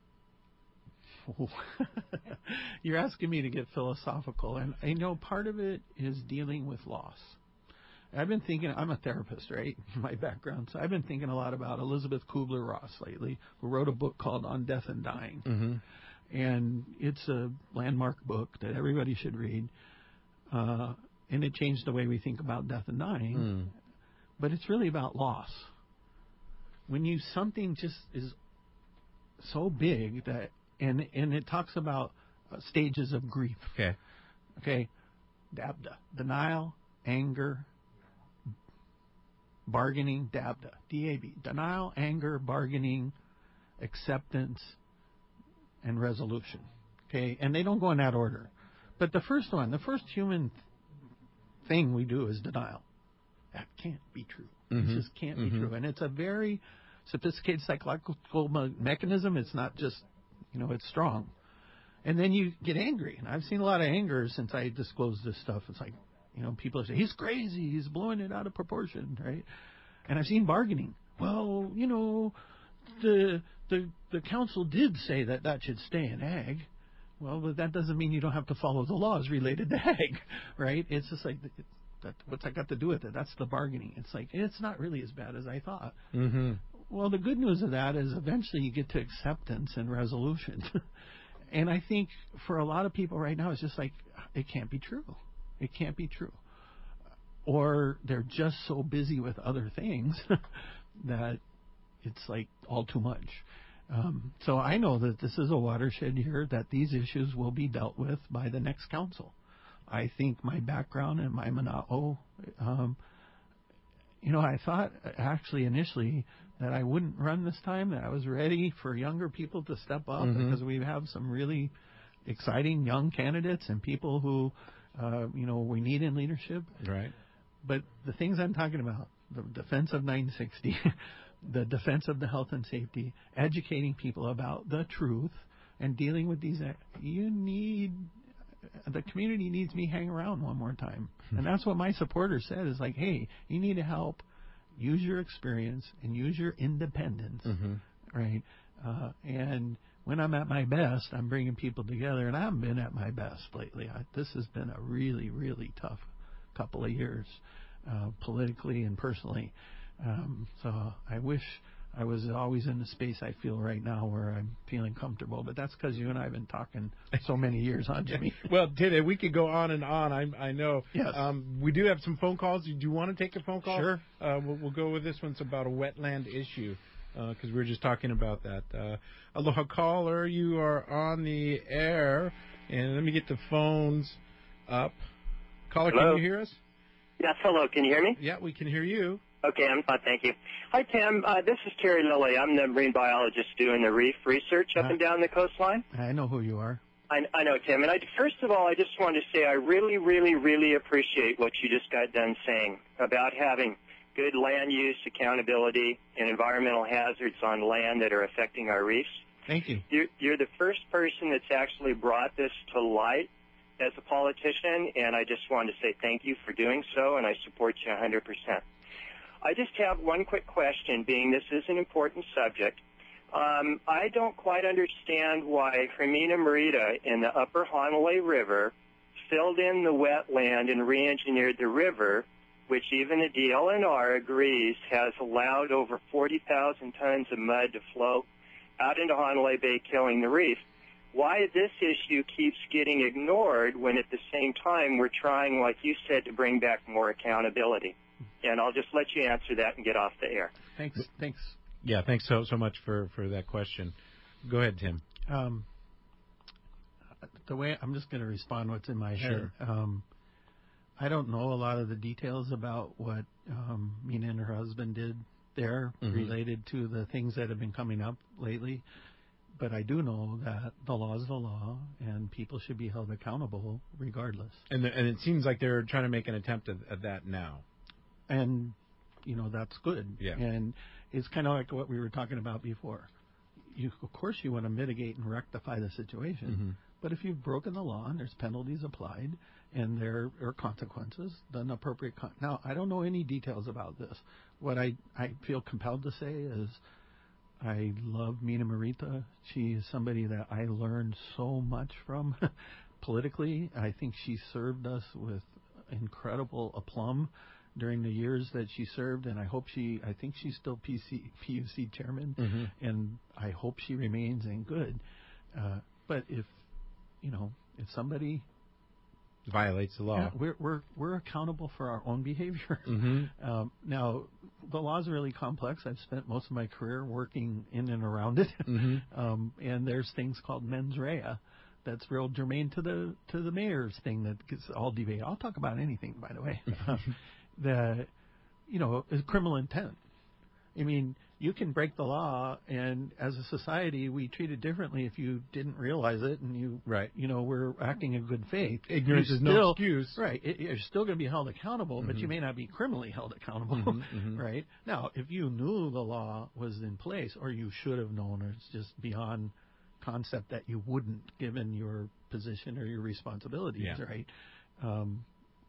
you're asking me to get philosophical, and I know part of it is dealing with loss. I've been thinking, I'm a therapist, right, my background, so I've been thinking a lot about Elizabeth Kubler-Ross lately, who wrote a book called On Death and Dying. Mm-hmm. And it's a landmark book that everybody should read, uh, and it changed the way we think about death and dying, Mm. but it's really about loss. When you something just is so big that, and and it talks about uh, stages of grief. Okay. Okay, DABDA, denial, anger, bargaining, DABDA, D A B, denial, anger, bargaining, acceptance, and resolution. Okay, and they don't go in that order. But the first one, the first human thing we do is denial. That can't be true. Mhm. It just can't Mhm. be true. And it's a very sophisticated psychological me- mechanism. It's not just, you know, it's strong. And then you get angry. And I've seen a lot of anger since I disclosed this stuff. It's like, you know, people say, he's crazy. He's blowing it out of proportion, right? And I've seen bargaining. Well, you know, the the the council did say that that should stay in ag. Well, but that doesn't mean you don't have to follow the laws related to ag, right? It's just like, it, that, what's that got to do with it? That's the bargaining. It's like, it's not really as bad as I thought. Mm-hmm. Well, the good news of that is eventually you get to acceptance and resolution. And I think for a lot of people right now, it's just like, it can't be true. It can't be true. Or they're just so busy with other things that it's like all too much. Um, so I know that this is a watershed here, that these issues will be dealt with by the next council. I think my background and my Mana'o, um, you know, I thought actually initially that I wouldn't run this time, that I was ready for younger people to step up Mhm. because we have some really exciting young candidates and people who, uh, you know, we need in leadership. Right. But the things I'm talking about, the defense of nine sixty, the defense of the health and safety, educating people about the truth, and dealing with these, you need, the community needs me hang around one more time. And that's what my supporters said, is like, hey, you need to help, use your experience, and use your independence, Mm-hmm. right? Uh, and when I'm at my best, I'm bringing people together, and I haven't been at my best lately. I, this has been a really, really tough couple of years, uh, politically and personally. Um, so I wish I was always in the space I feel right now where I'm feeling comfortable. But that's because you and I have been talking so many years, huh, Jimmy? Well, Tida, we could go on and on. I, I know. Yes. Um, we do have some phone calls. Do you want to take a phone call? Sure. Uh, we'll, we'll go with this one. It's about a wetland issue because we were just talking about that. Uh, aloha, caller. You are on the air. And let me get the phones up. Caller, Hello? can you hear us? Yes, hello. Can you hear me? Yeah, we can hear you. Okay, I'm fine, thank you. Hi, Tim. Uh, this is Terry Lilly. I'm the marine biologist doing the reef research up Uh, and down the coastline. I know who you are. I, I know, Tim. And I, first of all, I just wanted to say I really, really, really appreciate what you just got done saying about having good land use accountability and environmental hazards on land that are affecting our reefs. Thank you. You're, you're the first person that's actually brought this to light as a politician, and I just wanted to say thank you for doing so, and I support you one hundred percent. I just have one quick question, being this is an important subject. Um, I don't quite understand why Hermina Merida in the upper Honolulu River filled in the wetland and re-engineered the river, which even the D L N R agrees has allowed over forty thousand tons of mud to flow out into Honolulu Bay, killing the reef. why this issue keeps getting ignored when at the same time we're trying, like you said, to bring back more accountability. And I'll just let you answer that and get off the air. Thanks. Thanks. Yeah, thanks so so much for, for that question. Go ahead, Tim. Um, the way I'm just going to respond what's in my head. Sure. Um, I don't know a lot of the details about what um, Mina and her husband did there Mhm. related to the things that have been coming up lately. But I do know that the law is the law, and people should be held accountable regardless. And the, and it seems like they're trying to make an attempt at, at that now. And, you know, that's good. Yeah. And it's kind of like what we were talking about before. You, of course, you want to mitigate and rectify the situation. Mhm. But if you've broken the law and there's penalties applied and there are consequences, then appropriate. Con- now, I don't know any details about this. What I, I feel compelled to say is I love Mina Marita. She is somebody that I learned so much from politically. I think she served us with incredible aplomb during the years that she served, and I hope she, I think she's still P C, P U C chairman, Mhm. and I hope she remains in good. Uh, but if, you know, if somebody Violates the law. yeah, we're we're we're accountable for our own behavior. Mhm. Um, now, the law is really complex. I've spent most of my career working in and around it, Mhm. um, and there's things called mens rea. That's real germane to the to the mayor's thing that gets all debate. I'll talk about anything, by the way. that you know is criminal intent. I mean, you can break the law, and as a society, we treat it differently if you didn't realize it, and you, Right. you know, we're acting in good faith. Ignorance You is no still- excuse. Right. It, you're still going to be held accountable, but you Mhm. may not be criminally held accountable. Mhm, mhm. Right. Now, if you knew the law was in place, or you should have known, or it's just beyond concept that you wouldn't, given your position or your responsibilities, Yeah. right? Um,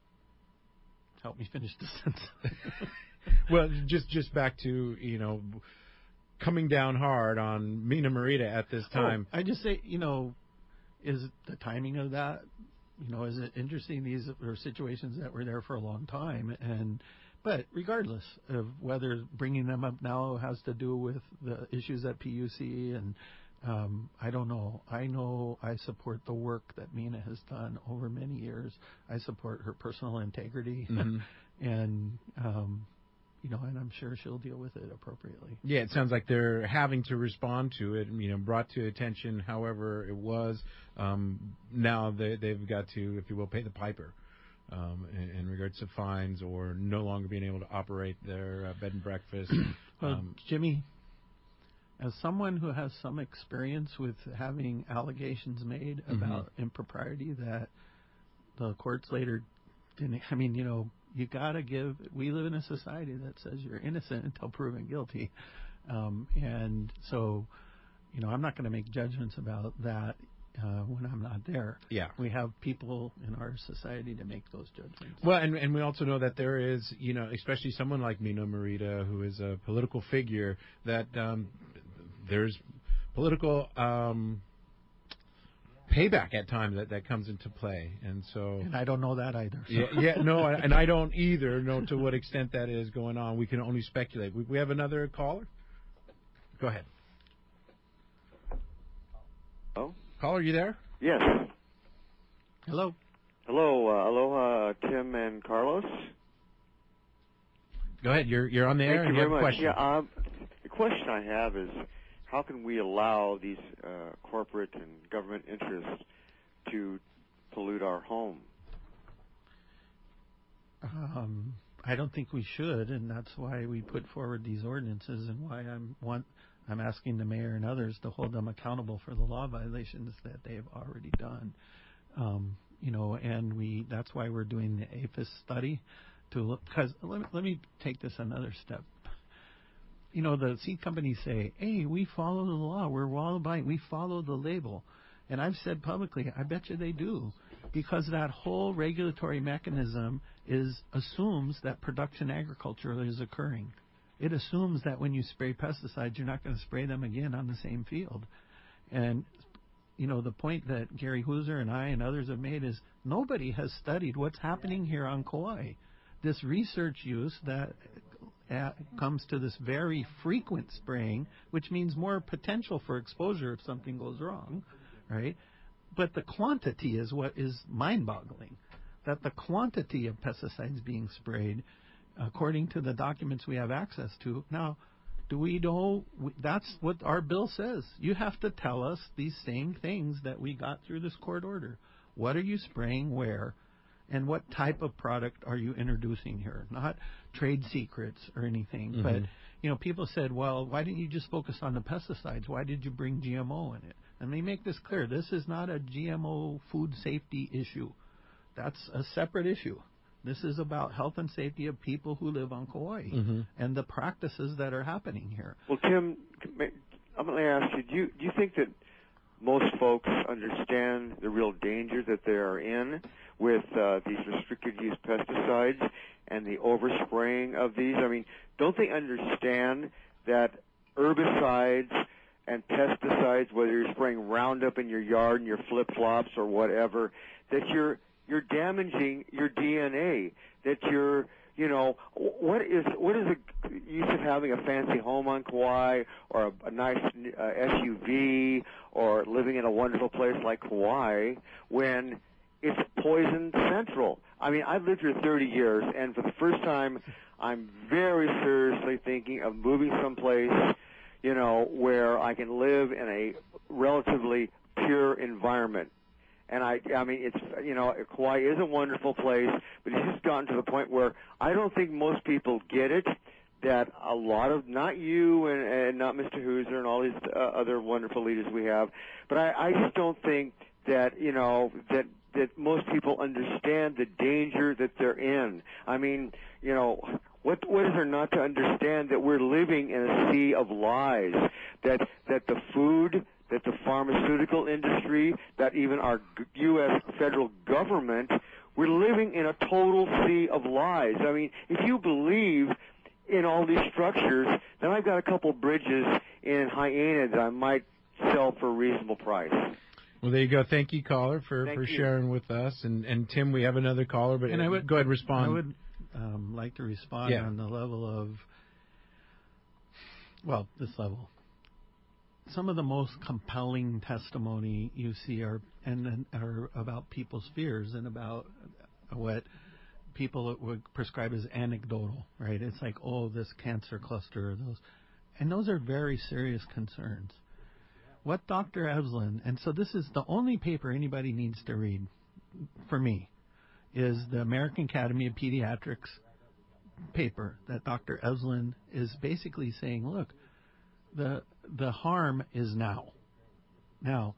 help me finish the sentence. Well, just just back to, you know, coming down hard on Mina Marita at this time. Oh, I just say, you know, is the timing of that, you know, is it interesting? These are situations that were there for a long time, and but regardless of whether bringing them up now has to do with the issues at P U C, and um, I don't know. I know I support the work that Mina has done over many years. I support her personal integrity, Mhm. and um, you know, and I'm sure she'll deal with it appropriately. Yeah, it sounds like they're having to respond to it, you know, brought to attention however it was. Um, now they, they've got to, if you will, pay the piper um, in, in regards to fines or no longer being able to operate their uh, bed and breakfast. Well, um, Jimmy, as someone who has some experience with having allegations made Mhm. about impropriety that the courts later didn't, I mean, you know, you got to give, we live in a society that says you're innocent until proven guilty. Um, and so, you know, I'm not going to make judgments about that uh, when I'm not there. yeah. We have people in our society to make those judgments. Well, and, and we also know that there is, you know, especially someone like Mina Marita, who is a political figure, that um, there's political um, payback at times that, that comes into play. And so... And I don't know that either. so. Yeah, yeah, no, and I don't either know to what extent that is going on. We can only speculate. We, we have another caller? Go ahead. Oh? Caller, you there? Yes. Hello. Hello, uh, aloha, Tim and Carlos. Go ahead. You're you're on the air Thank and you you very have a much. question. Yeah, um, the question I have is, how can we allow these uh, corporate and government interests to pollute our home? Um, I don't think we should, and that's why we put forward these ordinances, and why I'm want I'm asking the mayor and others to hold them accountable for the law violations that they've already done. Um, you know, and we that's why we're doing the A P H I S study to look. Because let me, let me take this another step. You know, the seed companies say, "Hey, we follow the law. We're law abiding. We follow the label." And I've said publicly, I bet you they do, because that whole regulatory mechanism is assumes that production agriculture is occurring. It assumes that when you spray pesticides, you're not going to spray them again on the same field. And, you know, the point that Gary Hooser and I and others have made is nobody has studied what's happening here on Kauai. This research use that uh, comes to this very frequent spraying, which means more potential for exposure if something goes wrong, right? But the quantity is what is mind-boggling, that the quantity of pesticides being sprayed, according to the documents we have access to. Now, do we know? That's what our bill says. You have to tell us these same things that we got through this court order. What are you spraying where? And what type of product are you introducing here? Not trade secrets or anything. Mm-hmm. But, you know, people said, well, why didn't you just focus on the pesticides? Why did you bring G M O in it? And they make this clear. This is not a G M O food safety issue. That's a separate issue. This is about health and safety of people who live on Kauai mm-hmm. and the practices that are happening here. Well, Tim, I'm going to ask you, do you, do you think that most folks understand the real danger that they are in with uh, these restricted use pesticides and the overspraying of these? I mean, don't they understand that herbicides and pesticides, whether you're spraying Roundup in your yard and your flip-flops or whatever, that you're you're damaging your D N A, that you're, you know, what is what is the use of having a fancy home on Kauai or a, a nice uh, S U V or living in a wonderful place like Kauai when it's poison central? I mean, I've lived here thirty years, and for the first time, I'm very seriously thinking of moving someplace, you know, where I can live in a relatively pure environment. And I, I mean, it's, you know, Kauai is a wonderful place, but it's just gotten to the point where I don't think most people get it, that a lot of, not you and, and not Mister Hooser and all these uh, other wonderful leaders we have, but I, I just don't think that, you know, that, that most people understand the danger that they're in. I mean, you know, what, what is there not to understand that we're living in a sea of lies, that, that the food, that the pharmaceutical industry, that even our U S federal government, we're living in a total sea of lies. I mean, if you believe in all these structures, then I've got a couple bridges in Hyannis that I might sell for a reasonable price. Well, there you go. Thank you, caller, for, Thank for you. sharing with us. And, and Tim, we have another caller, but and I would, go ahead, respond. I would um, like to respond yeah. on the level of, well, this level. Some of the most compelling testimony you see are and are about people's fears and about what people would prescribe as anecdotal, right? It's like, oh, this cancer cluster, those, and those are very serious concerns. What Doctor Evslin, and so this is the only paper anybody needs to read, for me, is the American Academy of Pediatrics paper that Doctor Evslin is basically saying, look, the the harm is now. Now,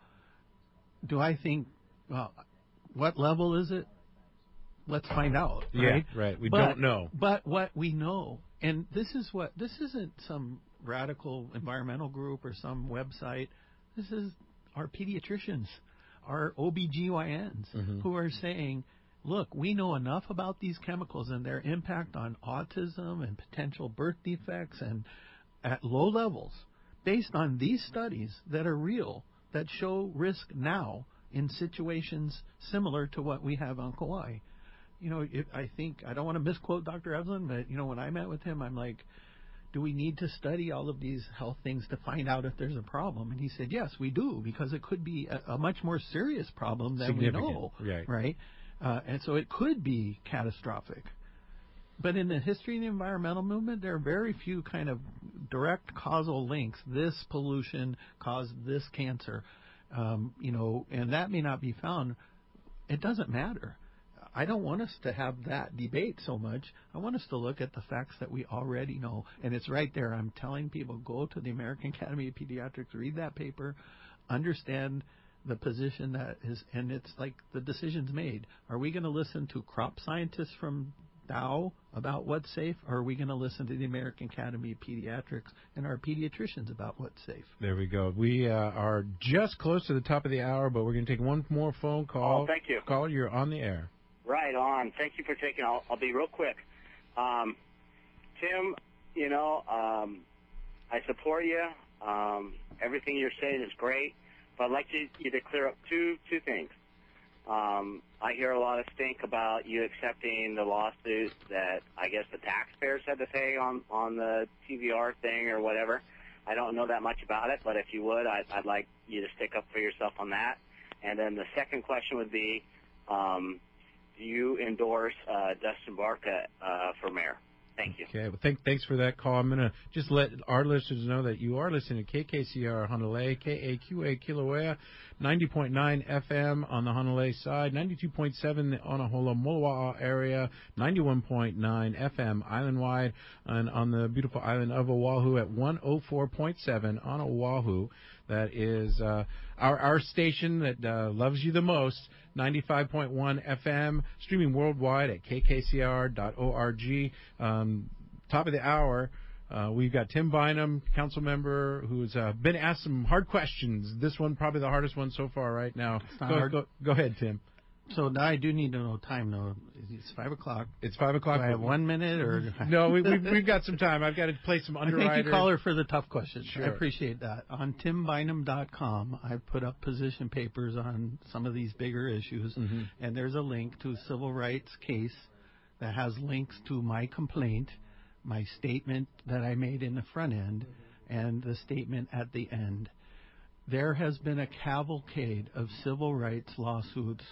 do I think, well, what level is it? Let's find out. Right? Yeah, right. We but, don't know. But what we know, and this is what, this isn't some radical environmental group or some website. This is our pediatricians, our O B G Y Ns, mm-hmm. who are saying, look, we know enough about these chemicals and their impact on autism and potential birth defects and at low levels, based on these studies that are real, that show risk now in situations similar to what we have on Kauai. You know, it, I think, I don't want to misquote Doctor Evslin, but, you know, when I met with him, I'm like, do we need to study all of these health things to find out if there's a problem? And he said, yes, we do, because it could be a, a much more serious problem than we know. Right. Right? Uh, and so it could be catastrophic. But in the history of the environmental movement, there are very few kind of direct causal links. This pollution caused this cancer, um, you know, and that may not be found. It doesn't matter. I don't want us to have that debate so much. I want us to look at the facts that we already know. And it's right there. I'm telling people, go to the American Academy of Pediatrics, read that paper, understand the position that is, and it's like the decision's made. Are we going to listen to crop scientists from Dow about what's safe, or are we going to listen to the American Academy of Pediatrics and our pediatricians about what's safe? There we go. We uh, are just close to the top of the hour, but we're going to take one more phone call. Oh, thank you. Caller, you're on the air. Right on. Thank you for taking. I'll, I'll be real quick. Um, Tim, you know, um, I support you. Um, everything you're saying is great, but I'd like you, you to clear up two two things. Um, I hear a lot of stink about you accepting the lawsuit that I guess the taxpayers had to pay on, on the T V R thing or whatever. I don't know that much about it, but if you would, I'd, I'd like you to stick up for yourself on that. And then the second question would be, um, do you endorse uh, Dustin Barca uh, for mayor? Thank you. Okay, well, thank, thanks for that call. I'm going to just let our listeners know that you are listening to K K C R Honolulu, K A Q A Kilauea, ninety point nine F M on the Honolulu side, ninety-two point seven on the Honolulu area, ninety-one point nine F M island-wide, and on the beautiful island of Oahu at one oh four point seven on Oahu. That is uh, our our station that uh, loves you the most, ninety-five point one F M, streaming worldwide at k k c r dot org. Um, top of the hour, uh, we've got Tim Bynum, council member, who's uh, been asked some hard questions. This one probably the hardest one so far right now. Go, go, go ahead, Tim. So now I do need to know time, though. It's five o'clock. It's five o'clock. Do I have one minute, or no? We, we've we've got some time. I've got to play some underwriters. Thank you, caller, for the tough questions. Sure. I appreciate that. On tim bynum dot com, I've put up position papers on some of these bigger issues, mm-hmm. and there's a link to a civil rights case that has links to my complaint, my statement that I made in the front end, and the statement at the end. There has been a cavalcade of civil rights lawsuits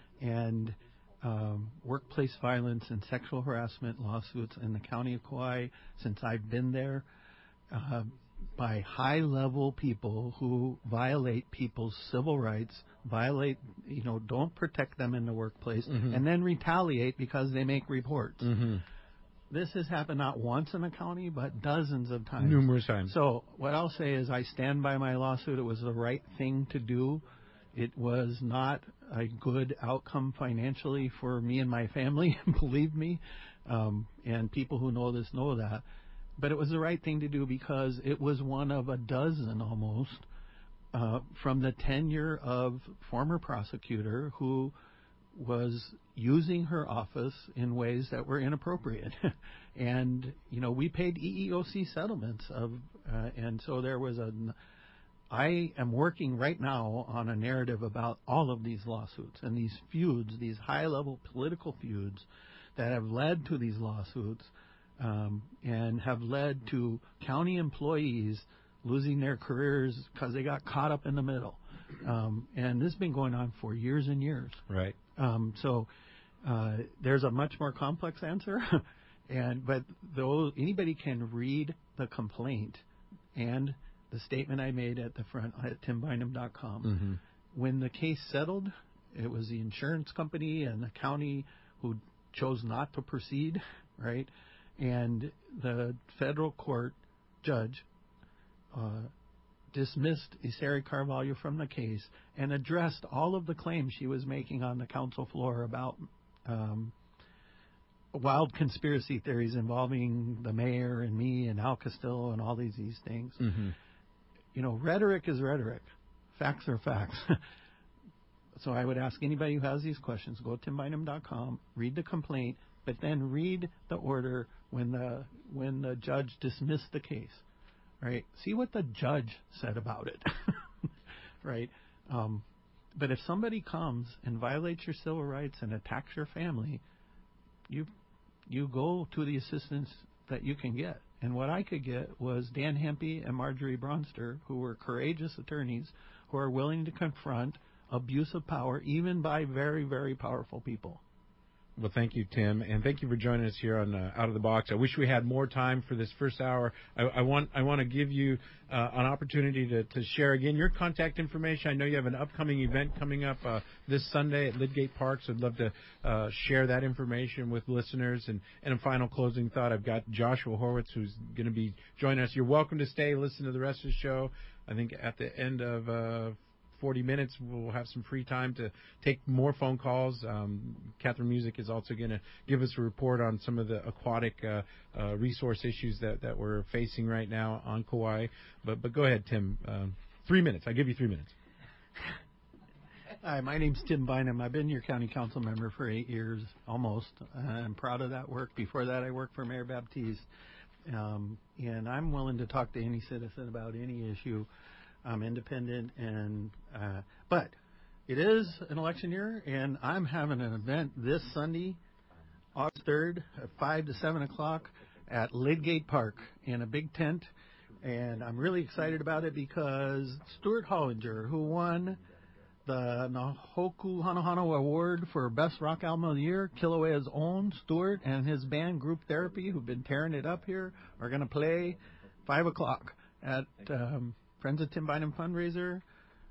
and um, workplace violence and sexual harassment lawsuits in the county of Kauai since I've been there uh, by high-level people who violate people's civil rights, violate, you know, don't protect them in the workplace, mm-hmm. and then retaliate because they make reports. Mm-hmm. This has happened not once in the county, but dozens of times. Numerous times. So what I'll say is I stand by my lawsuit. It was the right thing to do. It was not a good outcome financially for me and my family, believe me. Um, and people who know this know that. But it was the right thing to do because it was one of a dozen almost uh, from the tenure of former prosecutor who was using her office in ways that were inappropriate. And, you know, we paid E E O C settlements of, uh, and so there was a, I am working right now on a narrative about all of these lawsuits and these feuds, these high-level political feuds that have led to these lawsuits um, and have led to county employees losing their careers because they got caught up in the middle. Um, and this has been going on for years and years. Right. Um, so uh, there's a much more complex answer, and but though anybody can read the complaint and the statement I made at the front at tim bynum dot com. Mm-hmm. When the case settled, it was the insurance company and the county who chose not to proceed, right? And the federal court judge uh, dismissed Isari Carvalho from the case and addressed all of the claims she was making on the council floor about um, wild conspiracy theories involving the mayor and me and Al Castillo and all these these things. Mm-hmm. You know, rhetoric is rhetoric. Facts are facts. So I would ask anybody who has these questions, go to tim bynum dot com, read the complaint, but then read the order when the when the judge dismissed the case. Right? See what the judge said about it. Right? Um, but if somebody comes and violates your civil rights and attacks your family, you you go to the assistance that you can get. And what I could get was Dan Hempy and Marjorie Bronster, who were courageous attorneys who are willing to confront abuse of power, even by very, very powerful people. Well, thank you, Tim, and thank you for joining us here on uh, Out of the Box. I wish we had more time for this first hour. I, I want I want to give you uh, an opportunity to, to share again your contact information. I know you have an upcoming event coming up uh, this Sunday at Lidgate Park, so I'd love to uh, share that information with listeners. And, and a final closing thought, I've got Joshua Horwitz, who's going to be joining us. You're welcome to stay, listen to the rest of the show. I think at the end of uh, forty minutes, we'll have some free time to take more phone calls. Um, Catherine Music is also going to give us a report on some of the aquatic uh, uh, resource issues that, that we're facing right now on Kauai. But but go ahead, Tim. Um, three minutes. I give you three minutes. Hi, my name's Tim Bynum. I've been your county council member for eight years, almost. I'm proud of that work. Before that, I worked for Mayor Baptiste. Um, and I'm willing to talk to any citizen about any issue. I'm independent, and uh, but it is an election year, and I'm having an event this Sunday, August third, at five to seven o'clock at Lidgate Park in a big tent. And I'm really excited about it because Stuart Hollinger, who won the Nahoku Hanohano Award for Best Rock Album of the Year, Kilauea's own Stuart and his band Group Therapy, who've been tearing it up here, are going to play five o'clock at um, Friends of Tim Bynum Fundraiser,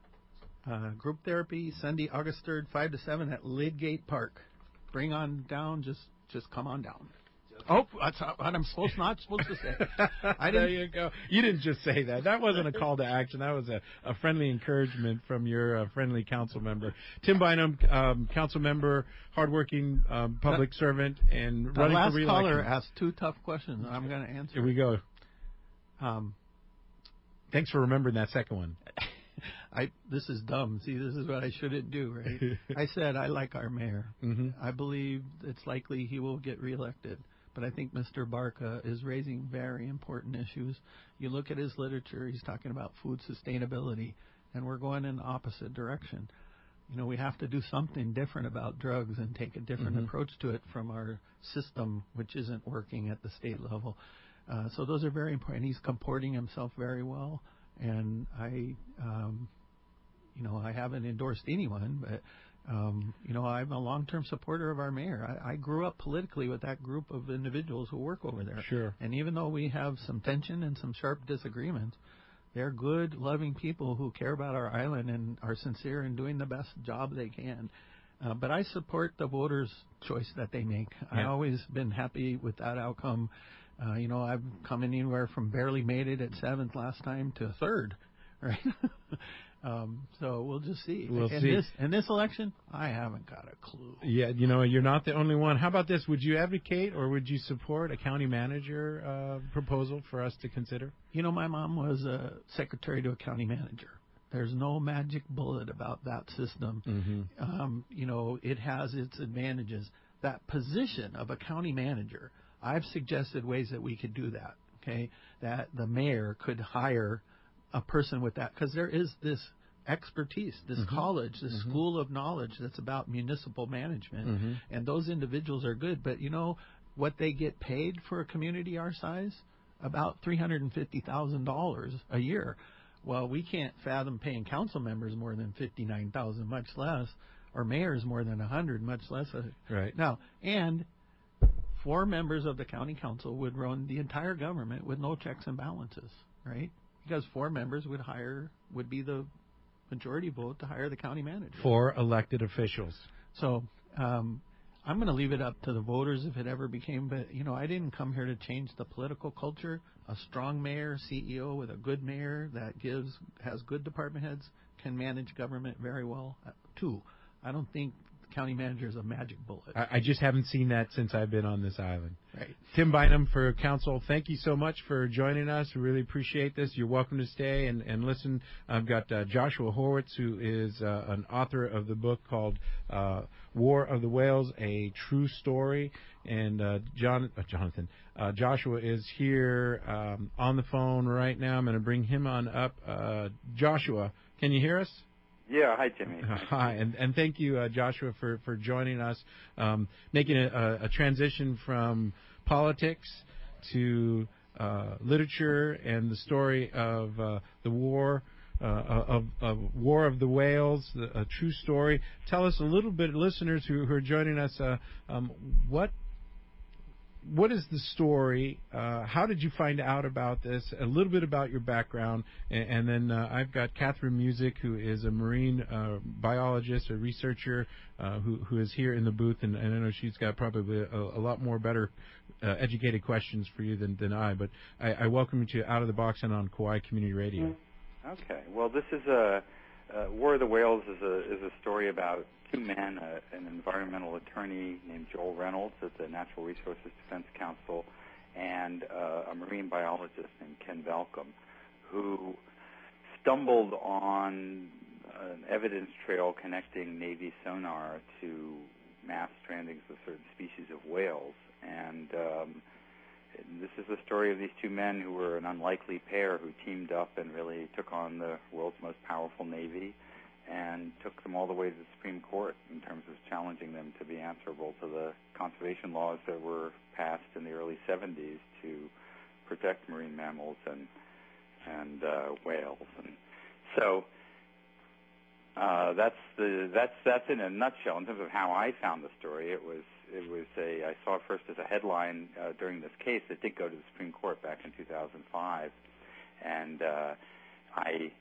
uh, Group Therapy, Sunday, August third, five to seven at Lidgate Park. Bring on down, just just come on down. Oh, that's what I'm supposed not supposed to say. I there you go. You didn't just say that. That wasn't a call to action. That was a, a friendly encouragement from your uh, friendly council member. Tim Bynum, um, council member, hardworking um, public that, servant, and the running last for re-election. caller asked two tough questions. I'm going to answer. Here we go. Um, Thanks for remembering that second one. I this is dumb. See, this is what I shouldn't do, right? I said I like our mayor. Mm-hmm. I believe it's likely he will get reelected. But I think Mister Barca is raising very important issues. You look at his literature, he's talking about food sustainability, and we're going in the opposite direction. You know, we have to do something different about drugs and take a different mm-hmm. approach to it from our system, which isn't working at the state level. Uh, so those are very important. He's comporting himself very well, and I, um, you know, I haven't endorsed anyone, but Um, you know, I'm a long-term supporter of our mayor. I, I grew up politically with that group of individuals who work over there. Sure. And even though we have some tension and some sharp disagreements, they're good, loving people who care about our island and are sincere in doing the best job they can. Uh, but I support the voters' choice that they make. Yeah. I've always been happy with that outcome. Uh, you know, I've come in anywhere from barely made it at seventh last time to third, right? Um, so we'll just see. We'll in see. This, in this election, I haven't got a clue. Yeah, you know, you're not the only one. How about this? Would you advocate or would you support a county manager uh, proposal for us to consider? You know, my mom was a secretary to a county manager. There's no magic bullet about that system. Mm-hmm. Um, you know, it has its advantages. That position of a county manager, I've suggested ways that we could do that, okay, that the mayor could hire a person with that, because there is this expertise, this mm-hmm. college, this mm-hmm. school of knowledge that's about municipal management, mm-hmm. and those individuals are good. But you know what they get paid for a community our size? About three hundred fifty thousand dollars a year. Well, we can't fathom paying council members more than fifty-nine thousand dollars, much less, or mayors more than one hundred, much less. A, right. Now, and four members of the county council would run the entire government with no checks and balances, right? Because four members would hire, would be the majority vote to hire the county manager. Four elected officials. So um, I'm going to leave it up to the voters if it ever became, but, you know, I didn't come here to change the political culture. A strong mayor, C E O with a good mayor that gives, has good department heads, can manage government very well, uh, too. I don't think county manager is a magic bullet. I, I just haven't seen that since I've been on this island. Right. Tim Bynum for council, thank you so much for joining us. We really appreciate this. You're welcome to stay and, and listen. I've got uh, Joshua Horwitz, who is uh, an author of the book called uh, War of the Whales, A True Story. And uh, John, uh, Jonathan, uh, Joshua is here um, on the phone right now. I'm going to bring him on up. Uh, Joshua, can you hear us? Yeah, hi, Jimmy. Hi, and, and thank you, uh, Joshua, for, for joining us, um, making a, a transition from politics to uh, literature and the story of uh, the war, uh, of, of War of the Whales, the, a true story. Tell us a little bit, listeners who, who are joining us, uh, um, what What is the story? Uh, how did you find out about this? A little bit about your background, and, and then uh, I've got Catherine Music, who is a marine uh, biologist, a researcher, uh, who who is here in the booth, and, and I know she's got probably a, a lot more better uh, educated questions for you than, than I. But I, I welcome you to Out of the Box and on Kauai Community Radio. Okay. Well, this is a uh, War of the Whales is a is a story about two men, uh, an environmental attorney named Joel Reynolds at the Natural Resources Defense Council, and uh, a marine biologist named Ken Balcom, who stumbled on an evidence trail connecting Navy sonar to mass strandings of certain species of whales. And um, this is the story of these two men who were an unlikely pair who teamed up and really took on the world's most powerful navy, and took them all the way to the Supreme Court in terms of challenging them to be answerable to the conservation laws that were passed in the early seventies to protect marine mammals and and uh, whales. And so uh, that's the that's that's in a nutshell in terms of how I found the story. It was it was a I saw it first as a headline uh, during this case that did go to the Supreme Court back in two thousand five, and uh, I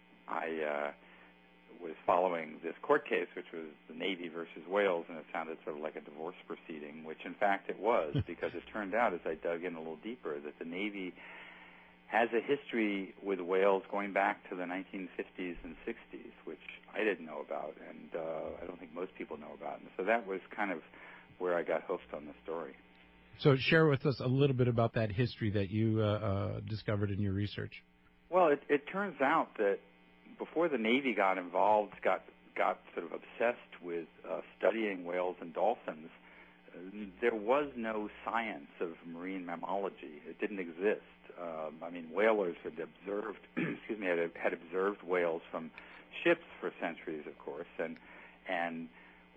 I uh, was following this court case, which was the Navy versus Wales, and it sounded sort of like a divorce proceeding, which in fact it was, because it turned out as I dug in a little deeper that the Navy has a history with whales going back to the nineteen fifties and sixties, which I didn't know about, and uh, I don't think most people know about. And so that was kind of where I got hooked on the story. So share with us a little bit about that history that you uh, uh, discovered in your research. Well, it, it turns out that before the Navy got involved, got got sort of obsessed with uh, studying whales and dolphins, uh, there was no science of marine mammalogy. It didn't exist. Um, I mean, whalers had observed, excuse me, had, had observed whales from ships for centuries, of course, and and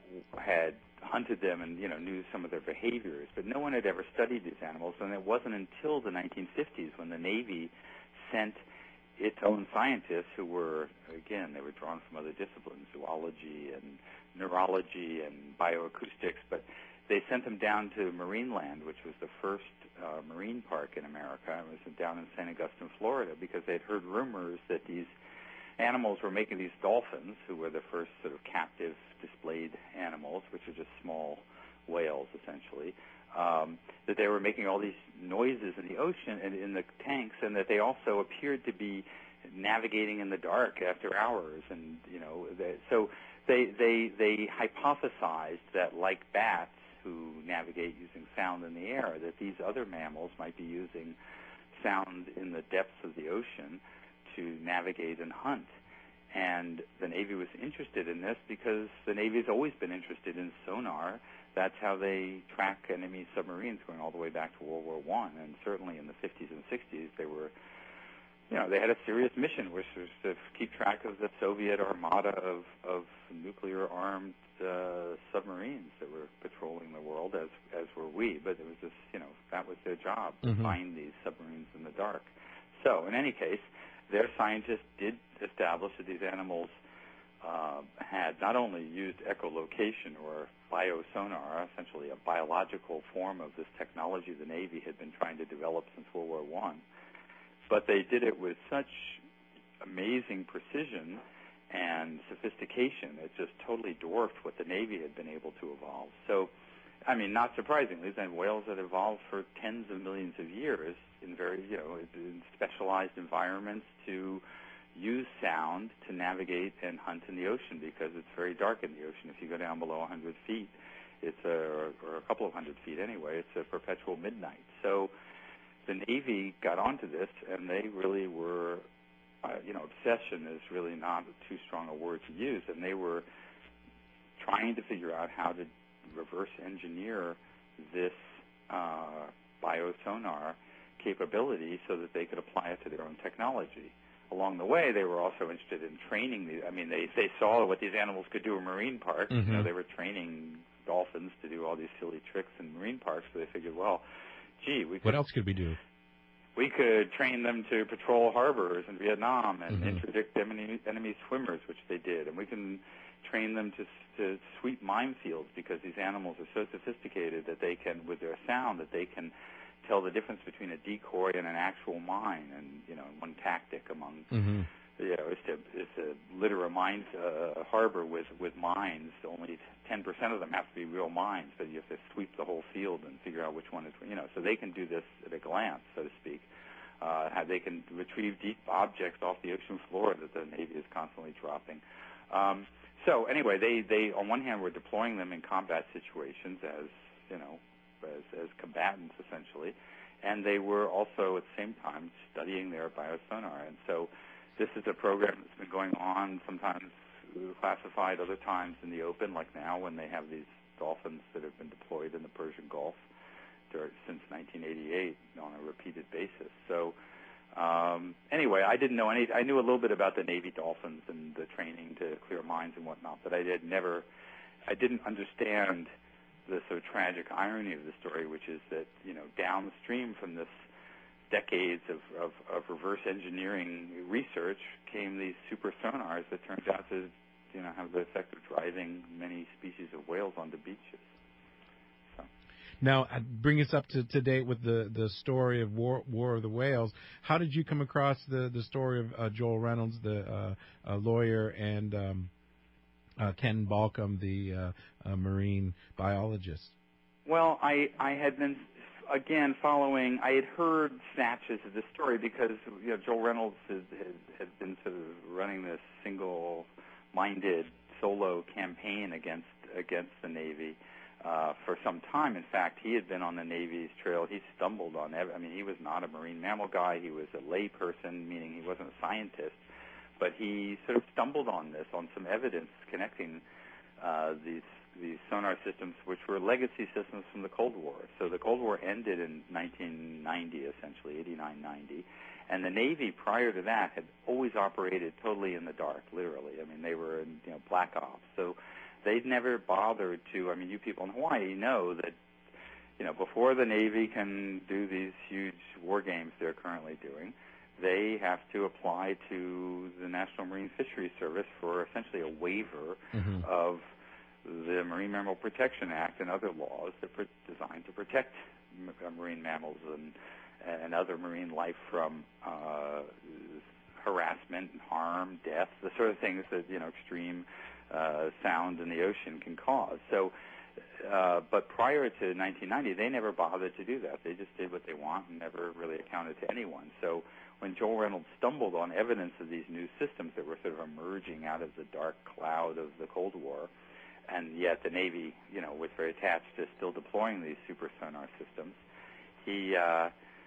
had hunted them and, you know, knew some of their behaviors, but no one had ever studied these animals. And it wasn't until the nineteen fifties when the Navy sent its own scientists, who were, again, they were drawn from other disciplines, zoology and neurology and bioacoustics, but they sent them down to Marineland, which was the first uh, marine park in America. It was down in Saint Augustine, Florida, because they'd heard rumors that these animals were making these dolphins, who were the first sort of captive displayed animals, which are just small whales, essentially, um, that they were making all these noises in the ocean and in the tanks, and that they also appeared to be navigating in the dark after hours. And, you know, they, so they, they, they hypothesized that, like bats who navigate using sound in the air, that these other mammals might be using sound in the depths of the ocean to navigate and hunt. And the Navy was interested in this because the Navy has always been interested in sonar. That's how they track enemy submarines going all the way back to World War One. And certainly in the fifties and sixties, they were, you know, they had a serious mission, which was to keep track of the Soviet armada of, of nuclear-armed uh, submarines that were patrolling the world, as as were we. But it was just, you know, that was their job, to Mm-hmm. find these submarines in the dark. So in any case, their scientists did establish that these animals uh, had not only used echolocation or biosonar, essentially a biological form of this technology the Navy had been trying to develop since World War One, but they did it with such amazing precision and sophistication. It just totally dwarfed what the Navy had been able to evolve. So, I mean, not surprisingly, then whales had evolved for tens of millions of years in very, you know, in specialized environments to use sound to navigate and hunt in the ocean, because it's very dark in the ocean. If you go down below one hundred feet, it's a, or, or a couple of hundred feet anyway, it's a perpetual midnight. So the Navy got onto this, and they really were, uh, you know, obsession is really not too strong a word to use, and they were trying to figure out how to reverse engineer this uh, biosonar capability so that they could apply it to their own technology. Along the way, they were also interested in training these. I mean, they, they saw what these animals could do in marine parks. Mm-hmm. You know, they were training dolphins to do all these silly tricks in marine parks, so they figured, well, gee, we could... What else could we do? We could train them to patrol harbors in Vietnam and Mm-hmm. interdict enemy, enemy swimmers, which they did. And we can train them to, to sweep minefields, because these animals are so sophisticated that they can, with their sound, that they can tell the difference between a decoy and an actual mine. And, you know, one tactic among, Mm-hmm. you know, is to, is to litter a mine uh, harbor with, with mines. Only ten percent of them have to be real mines, but you have to sweep the whole field and figure out which one is, you know, so they can do this at a glance, so to speak. Uh, how they can retrieve deep objects off the ocean floor that the Navy is constantly dropping. Um, so anyway, they, they, on one hand, were deploying them in combat situations as, you know, as, as combatants, essentially, and they were also, at the same time, studying their biosonar. And so this is a program that's been going on, sometimes classified, other times in the open, like now when they have these dolphins that have been deployed in the Persian Gulf since nineteen eighty-eight on a repeated basis. So um, anyway, I didn't know any. I knew a little bit about the Navy dolphins and the training to clear mines and whatnot, but I did never. I didn't understand the sort of tragic irony of the story, which is that, you know, downstream from this decades of, of, of reverse engineering research came these super sonars that turned out to, you know, have the effect of driving many species of whales onto beaches. So. Now, uh, bring us up to, to date with the, the story of War, War of the Whales. How did you come across the, the story of uh, Joel Reynolds, the uh, uh, lawyer, and um, uh, Ken Balcom, the uh, uh, marine biologist? Well, I, I had been, again, following, I had heard snatches of this story because, you know, Joel Reynolds had, had, had been sort of running this single-minded solo campaign against against the Navy uh, for some time. In fact, he had been on the Navy's trail. He stumbled on, every, I mean, he was not a marine mammal guy. He was a lay person, meaning he wasn't a scientist. But he sort of stumbled on this, on some evidence connecting uh, these these sonar systems, which were legacy systems from the Cold War. So the Cold War ended in nineteen ninety, essentially, eighty-nine ninety. And the Navy, prior to that, had always operated totally in the dark, literally. I mean, they were in, you know, black ops. So they'd never bothered to, I mean, you people in Hawaii know that, you know, before the Navy can do these huge war games they're currently doing, they have to apply to the National Marine Fisheries Service for essentially a waiver mm-hmm. of the Marine Mammal Protection Act and other laws that are designed to protect marine mammals and and other marine life from uh, harassment, harm, death, the sort of things that, you know, extreme uh, sound in the ocean can cause. So, uh, but prior to nineteen ninety, they never bothered to do that. They just did what they want and never really accounted to anyone. So when Joel Reynolds stumbled on evidence of these new systems that were sort of emerging out of the dark cloud of the Cold War, and yet the Navy, you know, was very attached to still deploying these super sonar systems, he uh,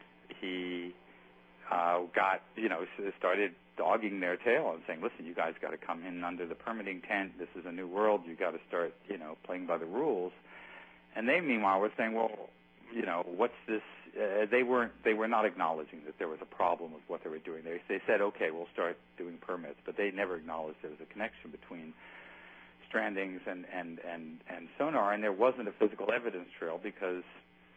he uh, got, you know, started dogging their tail and saying, listen, you guys got to come in under the permitting tent. This is a new world. You got to start, you know, playing by the rules. And they, meanwhile, were saying, well, you know, what's this? Uh, they weren't. They were not acknowledging that there was a problem with what they were doing. They they said, okay, we'll start doing permits, but they never acknowledged there was a connection between strandings and, and, and, and sonar, and there wasn't a physical evidence trail because,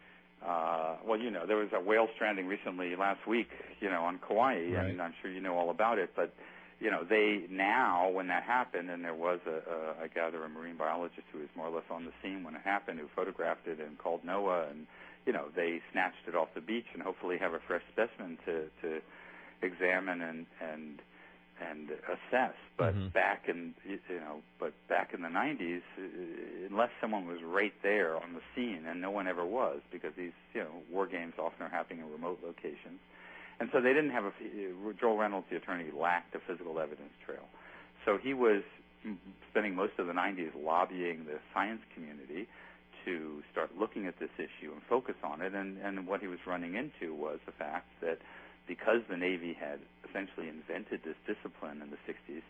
uh, well, you know, there was a whale stranding recently last week, you know, on Kauai, right. And I'm sure you know all about it, but, you know, they now, when that happened, and there was, a, a I gather, a marine biologist who was more or less on the scene when it happened, who photographed it and called NOAA, and, you know, they snatched it off the beach and hopefully have a fresh specimen to, to examine and, and, and assess. But mm-hmm. back in, you know, but back in the nineties, unless someone was right there on the scene, and no one ever was, because these, you know, war games often are happening in remote locations, and so they didn't have a. Joel Reynolds, the attorney, lacked a physical evidence trail, so he was spending most of the nineties lobbying the science community to start looking at this issue and focus on it, and and what he was running into was the fact that because the Navy had essentially invented this discipline in the sixties,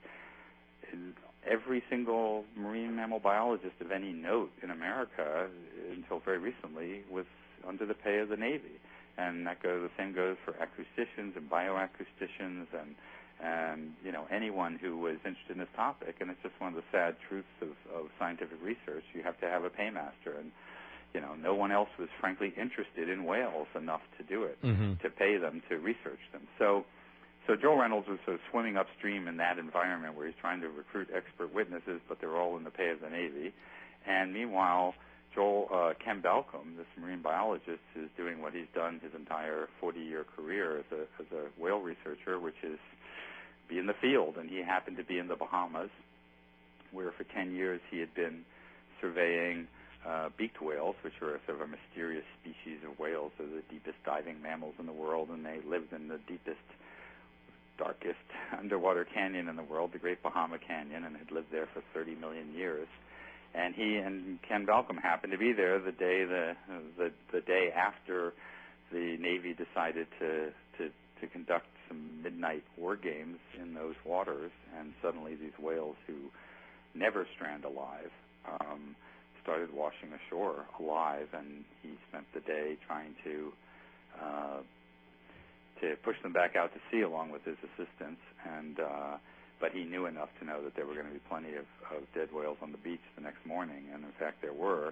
every single marine mammal biologist of any note in America until very recently was under the pay of the Navy. And that goes, the same goes for acousticians and bioacousticians and, and, you know, anyone who was interested in this topic. And it's just one of the sad truths of, of scientific research. You have to have a paymaster. And, you know, no one else was frankly interested in whales enough to do it, mm-hmm. to pay them to research them. So, so Joel Reynolds was sort of swimming upstream in that environment where he's trying to recruit expert witnesses, but they're all in the pay of the Navy. And meanwhile, Joel uh, Ken Balcom, this marine biologist, is doing what he's done his entire forty-year career as a as a whale researcher, which is be in the field. And he happened to be in the Bahamas, where for ten years he had been surveying Uh, beaked whales, which are a sort of a mysterious species of whales. They're the deepest diving mammals in the world, and they lived in the deepest, darkest underwater canyon in the world, the Great Bahama Canyon, and had lived there for thirty million years. And he and Ken Balcom happened to be there the day the the, the day after the Navy decided to, to to conduct some midnight war games in those waters, and suddenly these whales who never strand alive um, started washing ashore alive, and he spent the day trying to uh, to push them back out to sea along with his assistants. And uh, but he knew enough to know that there were going to be plenty of, of dead whales on the beach the next morning, and in fact there were.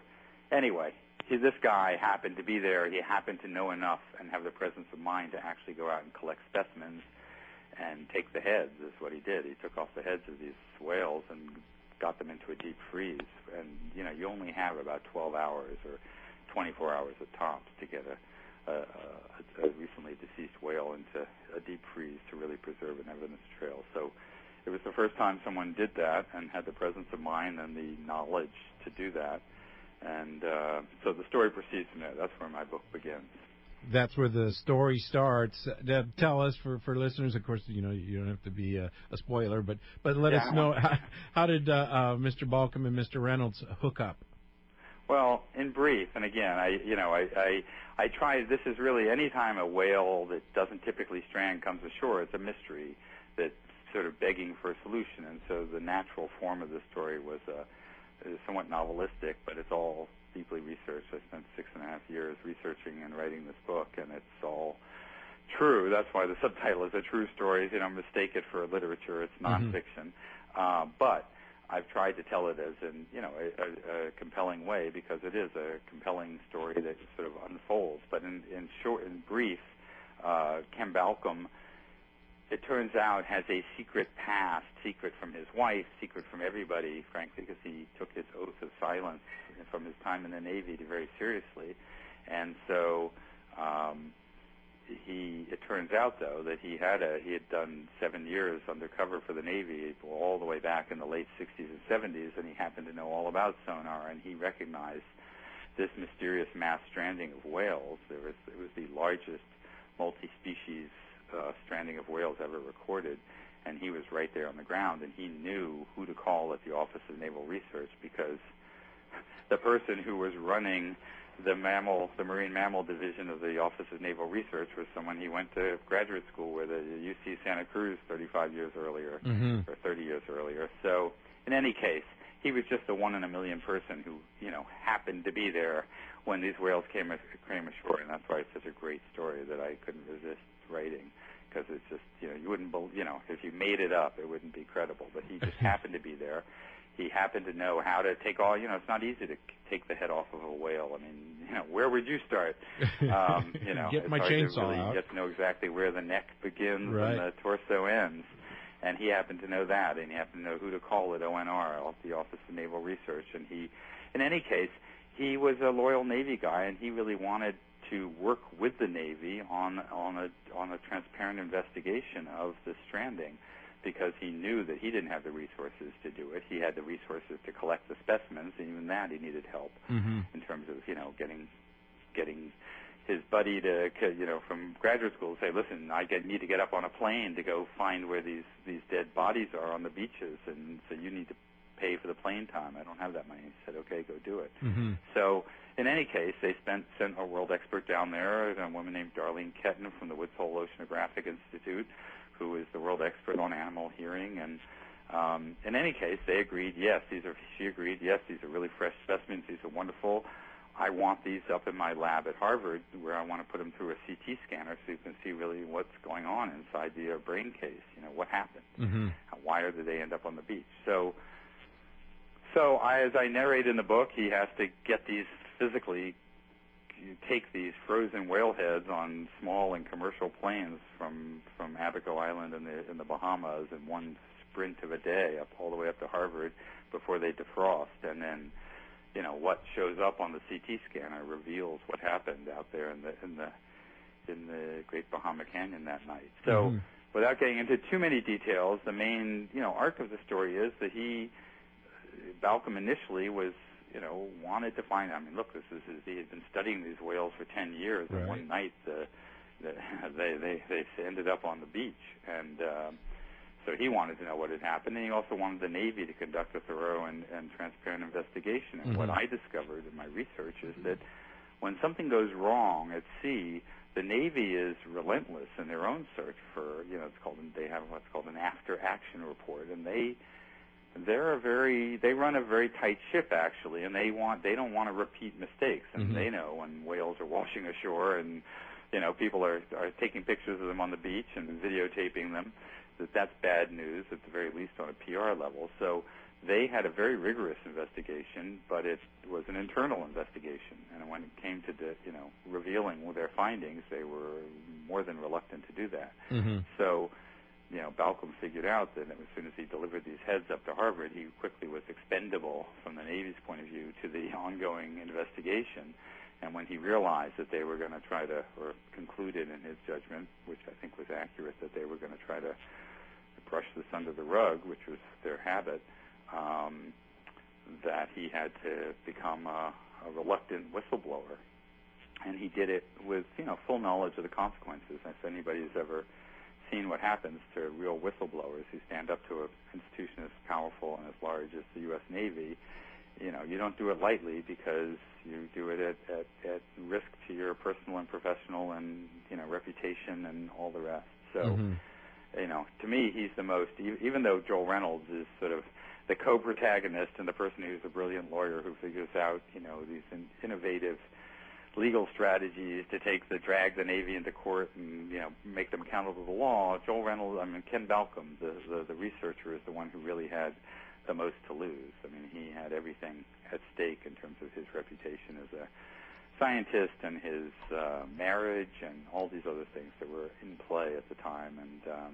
anyway, he, this guy happened to be there. He happened to know enough and have the presence of mind to actually go out and collect specimens and take the heads, is what he did. He took off the heads of these whales and got them into a deep freeze. And, you know, you only have about twelve hours or twenty-four hours at tops to get a, a, a, a recently deceased whale into a deep freeze to really preserve an evidence trail. So it was the first time someone did that and had the presence of mind and the knowledge to do that. And uh, so the story proceeds from there. That's where my book begins. That's where the story starts. Uh, tell us, for, for listeners, of course, you know, you don't have to be a, a spoiler, but, but let yeah, us know, how, how did uh, uh, Mister Balcom and Mister Reynolds hook up? Well, in brief, and again, I, you know, I, I, I try, this is really, any time a whale that doesn't typically strand comes ashore, it's a mystery that's sort of begging for a solution. And so the natural form of the story was uh, somewhat novelistic, but it's all deeply researched. I spent six and a half years researching and writing this book, and it's all true. That's why the subtitle is A True Story. You know, mistake it for literature. It's nonfiction. Mm-hmm. Uh, but I've tried to tell it as in, you know, a, a, a compelling way, because it is a compelling story that sort of unfolds. But in, in short, in brief, uh, Ken Balcom, it turns out, has a secret past, secret from his wife, secret from everybody, frankly, because he took his oath of silence from his time in the Navy very seriously. And so um, he, it turns out, though, that he had a, he had done seven years undercover for the Navy all the way back in the late sixties and seventies, and he happened to know all about sonar, and he recognized this mysterious mass stranding of whales. There was, it was the largest multi-species Uh, stranding of whales ever recorded, and he was right there on the ground, and he knew who to call at the Office of Naval Research, because the person who was running the mammal, the marine mammal division of the Office of Naval Research was someone he went to graduate school with at U C Santa Cruz thirty-five years earlier, mm-hmm. or thirty years earlier. So in any case, he was just a one in a million person who, you know, happened to be there when these whales came, came ashore, and that's why it's such a great story that I couldn't resist writing, because it's just, you know, you wouldn't, you know, if you made it up, it wouldn't be credible. But he just happened to be there. He happened to know how to take all, you know, it's not easy to take the head off of a whale. I mean, you know, where would you start? Um, you know, Get it's my hard chainsaw to really out. get to know exactly where the neck begins right. and the torso ends. And he happened to know that, and he happened to know who to call at O N R, the Office of Naval Research. And he, in any case, he was a loyal Navy guy, and he really wanted to work with the Navy on on a on a transparent investigation of the stranding, because he knew that he didn't have the resources to do it. He had the resources to collect the specimens, and even that he needed help mm-hmm. in terms of, you know, getting getting his buddy to, you know, from graduate school to say, listen, I get, need to get up on a plane to go find where these these dead bodies are on the beaches, and so you need to pay for the plane time. I don't have that money. He said, okay, go do it. Mm-hmm. So in any case, they spent, sent a world expert down there, a woman named Darlene Ketton from the Woods Hole Oceanographic Institute, who is the world expert on animal hearing. And um, in any case, they agreed, yes, these are, she agreed, yes, these are really fresh specimens. These are wonderful. I want these up in my lab at Harvard, where I want to put them through a C T scanner so you can see really what's going on inside the uh, brain case. You know, what happened? Mm-hmm. Why did they end up on the beach? So, so I, as I narrate in the book, he has to get these physically, you take these frozen whale heads on small and commercial planes from from Abaco Island in the in the Bahamas in one sprint of a day up all the way up to Harvard before they defrost, and then, you know, what shows up on the C T scanner reveals what happened out there in the in the in the Great Bahama Canyon that night. So, mm-hmm. without getting into too many details, the main, you know, arc of the story is that he, Balcom initially was, you know, wanted to find. I mean, look, this is he had been studying these whales for ten years, right. and one night the, the, they they they ended up on the beach, and um, so he wanted to know what had happened, and he also wanted the Navy to conduct a thorough and, and transparent investigation. And mm-hmm. what I discovered in my research is that when something goes wrong at sea, the Navy is relentless in their own search for, you know, it's called, they have what's called an after-action report, and they they're a very they run a very tight ship actually, and they want they don't want to repeat mistakes, and mm-hmm. they know when whales are washing ashore and, you know, people are are taking pictures of them on the beach and videotaping them, that that's bad news at the very least on a P R level. So they had a very rigorous investigation, but it was an internal investigation. And when it came to the, you know, revealing their findings, they were more than reluctant to do that. Mm-hmm. So, you know, Balcom figured out that as soon as he delivered these heads up to Harvard, he quickly was expendable from the Navy's point of view to the ongoing investigation. And when he realized that they were going to try to, or concluded in his judgment, which I think was accurate, that they were going to try to brush this under the rug, which was their habit, um, that he had to become a, a reluctant whistleblower. And he did it with, you know, full knowledge of the consequences. If anybody has ever seen what happens to real whistleblowers who stand up to an institution as powerful and as large as the U S Navy, you know, you don't do it lightly because you do it at, at, at risk to your personal and professional and, you know, reputation and all the rest. So, mm-hmm. you know, to me, he's the most, even though Joel Reynolds is sort of the co-protagonist and the person who's a brilliant lawyer who figures out, you know, these in, innovative legal strategies to take the, drag the Navy into court and, you know, make them accountable to the law. Joel Reynolds, I mean, Ken Balcom, the, the, the researcher, is the one who really had the most to lose. I mean, he had everything at stake in terms of his reputation as a scientist and his uh, marriage and all these other things that were in play at the time. And um,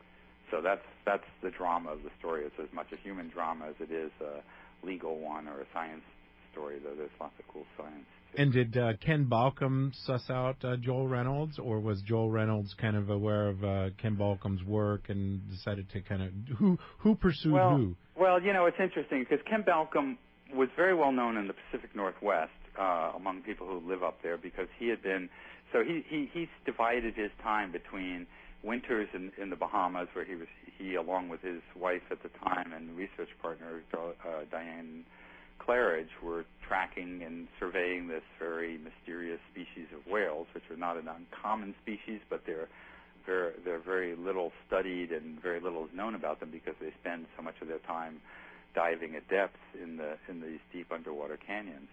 so that's that's the drama of the story. It's as much a human drama as it is a legal one or a science story, though there's lots of cool science. And did uh, Ken Balcom suss out uh, Joel Reynolds, or was Joel Reynolds kind of aware of uh, Ken Balcom's work and decided to kind of who who pursued well, who? Well, you know, it's interesting because Ken Balcom was very well known in the Pacific Northwest uh, among people who live up there because he had been so he he he's divided his time between winters in, in the Bahamas, where he was he along with his wife at the time and research partner uh, Diane Claridge were tracking and surveying this very mysterious species of whales, which are not an uncommon species, but they're very, they're very little studied and very little is known about them because they spend so much of their time diving at depths in the in these deep underwater canyons.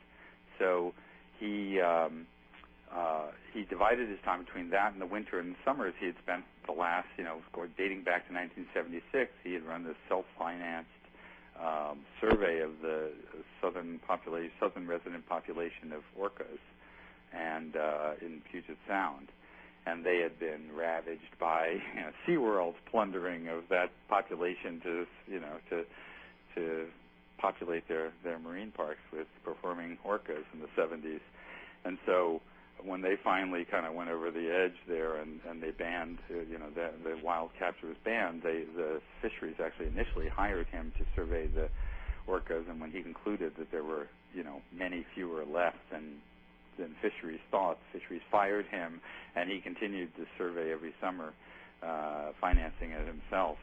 So he um, uh, he divided his time between that and the winter and the summers. He had spent the last, you know, dating back to nineteen seventy-six, he had run this self-financed Um, survey of the southern population, southern resident population of orcas, and uh, in Puget Sound, and they had been ravaged by, you know, SeaWorld's plundering of that population to, you know, to to populate their their marine parks with performing orcas in the seventies, and so when they finally kind of went over the edge there and, and they banned, uh, you know, the, the wild capture was banned, they, the fisheries actually initially hired him to survey the orcas, and when he concluded that there were, you know, many fewer left than, than fisheries thought, fisheries fired him, and he continued to survey every summer, uh, financing it himself.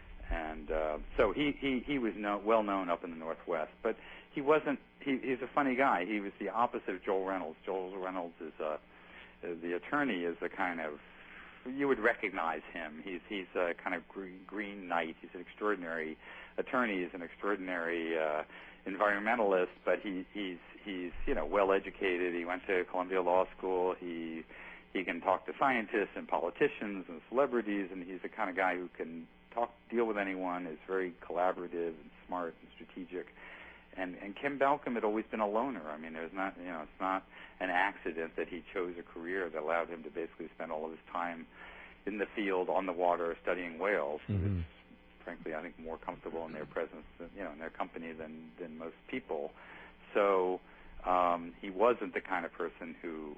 And uh, so he, he, he was no, well known up in the Northwest, but he wasn't, he, he's a funny guy. He was the opposite of Joel Reynolds. Joel Reynolds is a, the attorney is a kind of, you would recognize him. He's, he's a kind of green, green knight. He's an extraordinary attorney. He's an extraordinary uh, environmentalist, but he, he's, he's, you know, well educated. He went to Columbia Law School. He, he can talk to scientists and politicians and celebrities, and he's the kind of guy who can talk, deal with anyone, is very collaborative and smart and strategic. And, and Ken Balcom had always been a loner. I mean, there's not, you know, it's not an accident that he chose a career that allowed him to basically spend all of his time in the field, on the water, studying whales. Mm-hmm. It's, frankly, I think more comfortable in their presence, than, you know, in their company than, than most people. So um, he wasn't the kind of person who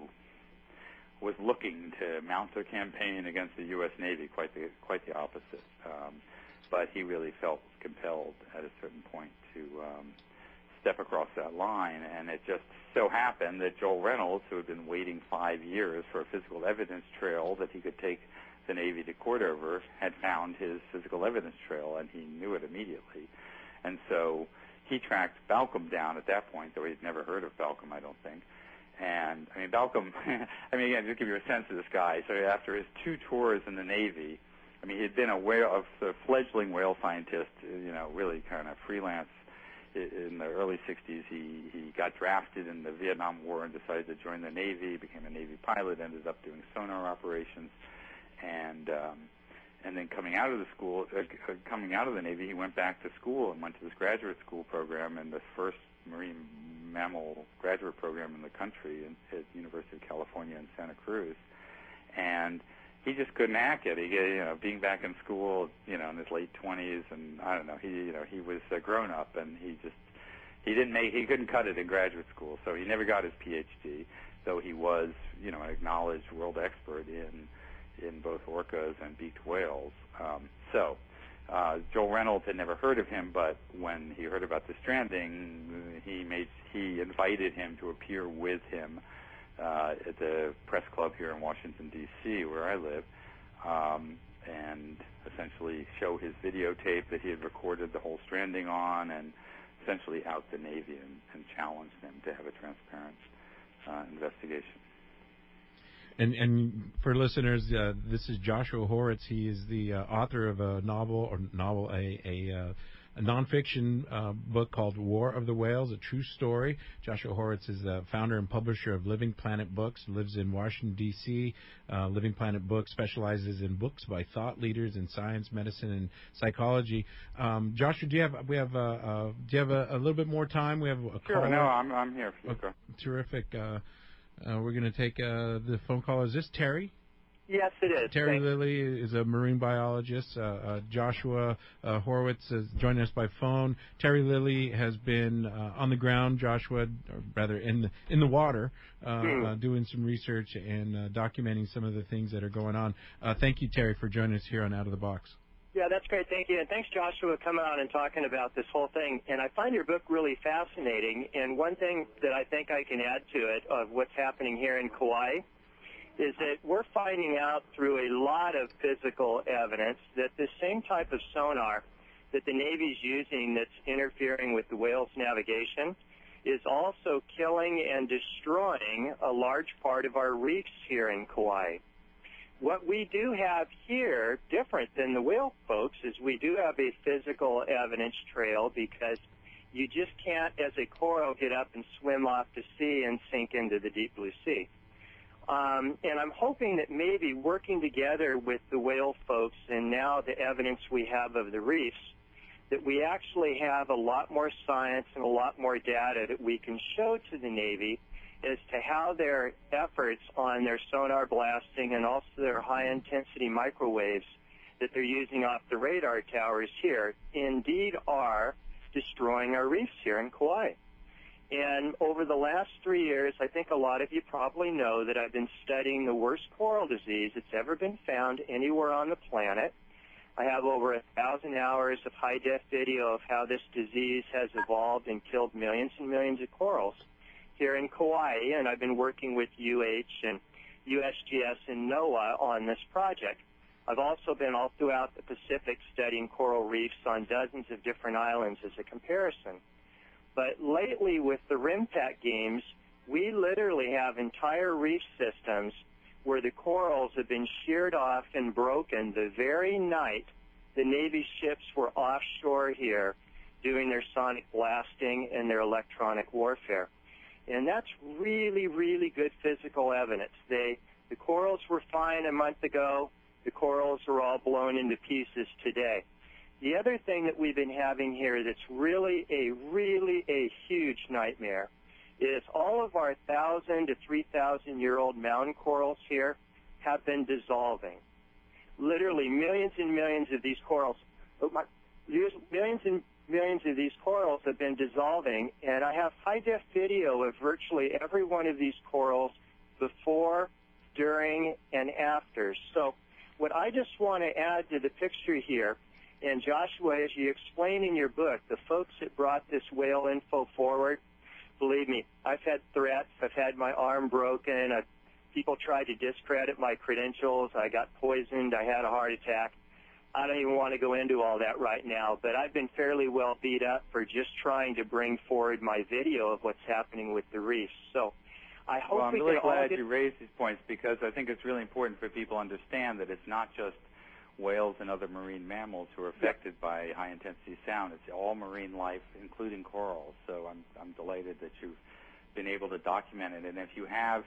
was looking to mount a campaign against the U S Navy, quite the quite the opposite. Um, but he really felt compelled at a certain point to um, step across that line, and it just so happened that Joel Reynolds, who had been waiting five years for a physical evidence trail that he could take the Navy to court over, had found his physical evidence trail, and he knew it immediately. And so he tracked Balcom down at that point, though he'd never heard of Balcom, I don't think. And, I mean, Balcom, I mean, again, just to give you a sense of this guy, so after his two tours in the Navy, I mean, he had been a whale, a fledgling whale scientist, you know, really kind of freelance. In the early sixties, he, he got drafted in the Vietnam War and decided to join the Navy, became a Navy pilot, ended up doing sonar operations, and um, and then coming out of the school, uh, coming out of the Navy, he went back to school and went to this graduate school program, and the first marine mammal graduate program in the country at University of California in Santa Cruz. And he just couldn't hack it. He, you know, being back in school, you know, in his late twenties, and I don't know, he, you know, he was a grown up, and he just, he didn't make, he couldn't cut it in graduate school, so he never got his P H D, though he was, you know, an acknowledged world expert in in both orcas and beaked whales. Um, so. Uh, Joel Reynolds had never heard of him, but when he heard about the stranding, he made he invited him to appear with him uh, at the press club here in Washington, D C, where I live, um, and essentially show his videotape that he had recorded the whole stranding on, and essentially out the Navy and, and challenge them to have a transparent uh, investigation. And, and for listeners, uh, this is Joshua Horwitz. He is the uh, author of a novel, or novel, a a, uh, a nonfiction uh, book called War of the Whales, a true story. Joshua Horwitz is the founder and publisher of Living Planet Books, lives in Washington, D C Uh, Living Planet Books specializes in books by thought leaders in science, medicine, and psychology. Um, Joshua, do you have we have uh, uh, do you have a, a little bit more time? We have a Sure. caller. No, I'm I'm here. For you. Oh, terrific. Uh, Uh, we're going to take uh, the phone call. Is this Terry? Yes, it is. Terry Thanks. Lilly is a marine biologist. Uh, uh, Joshua uh, Horwitz is joining us by phone. Terry Lilly has been uh, on the ground, Joshua, or rather in the, in the water, uh, hmm. uh, doing some research and uh, documenting some of the things that are going on. Uh, thank you, Terry, for joining us here on Out of the Box. Yeah, that's great. Thank you. And thanks, Joshua, coming on and talking about this whole thing. And I find your book really fascinating. And one thing that I think I can add to it of what's happening here in Kauai is that we're finding out through a lot of physical evidence that this same type of sonar that the Navy's using that's interfering with the whale's navigation is also killing and destroying a large part of our reefs here in Kauai. What we do have here, different than the whale folks, is we do have a physical evidence trail because you just can't, as a coral, get up and swim off to sea and sink into the deep blue sea. Um, and I'm hoping that maybe working together with the whale folks and now the evidence we have of the reefs, that we actually have a lot more science and a lot more data that we can show to the Navy as to how their efforts on their sonar blasting and also their high-intensity microwaves that they're using off the radar towers here indeed are destroying our reefs here in Kauai. And over the last three years, I think a lot of you probably know that I've been studying the worst coral disease that's ever been found anywhere on the planet. I have over a thousand hours of high-def video of how this disease has evolved and killed millions and millions of corals here in Kauai, and I've been working with U H and U S G S and NOAA on this project. I've also been all throughout the Pacific studying coral reefs on dozens of different islands as a comparison. But lately with the RIMPAC games, we literally have entire reef systems where the corals have been sheared off and broken the very night the Navy ships were offshore here doing their sonic blasting and their electronic warfare. And that's really, really good physical evidence. They, the corals were fine a month ago. The corals are all blown into pieces today. The other thing that we've been having here that's really a, really a huge nightmare is all of our one thousand to three thousand year old mountain corals here have been dissolving. Literally millions and millions of these corals, millions and millions of these corals have been dissolving, and I have high-def video of virtually every one of these corals before, during, and after. So what I just want to add to the picture here, and Joshua, as you explain in your book, the folks that brought this whale info forward, believe me, I've had threats. I've had my arm broken. I've, people tried to discredit my credentials. I got poisoned. I had a heart attack. I don't even want to go into all that right now, but I've been fairly well beat up for just trying to bring forward my video of what's happening with the reefs. So I hope well, I'm we really can all glad get... you raised these points because I think it's really important for people to understand that it's not just whales and other marine mammals who are affected yep. by high-intensity sound. It's all marine life, including corals. So I'm, I'm delighted that you've been able to document it. And if you have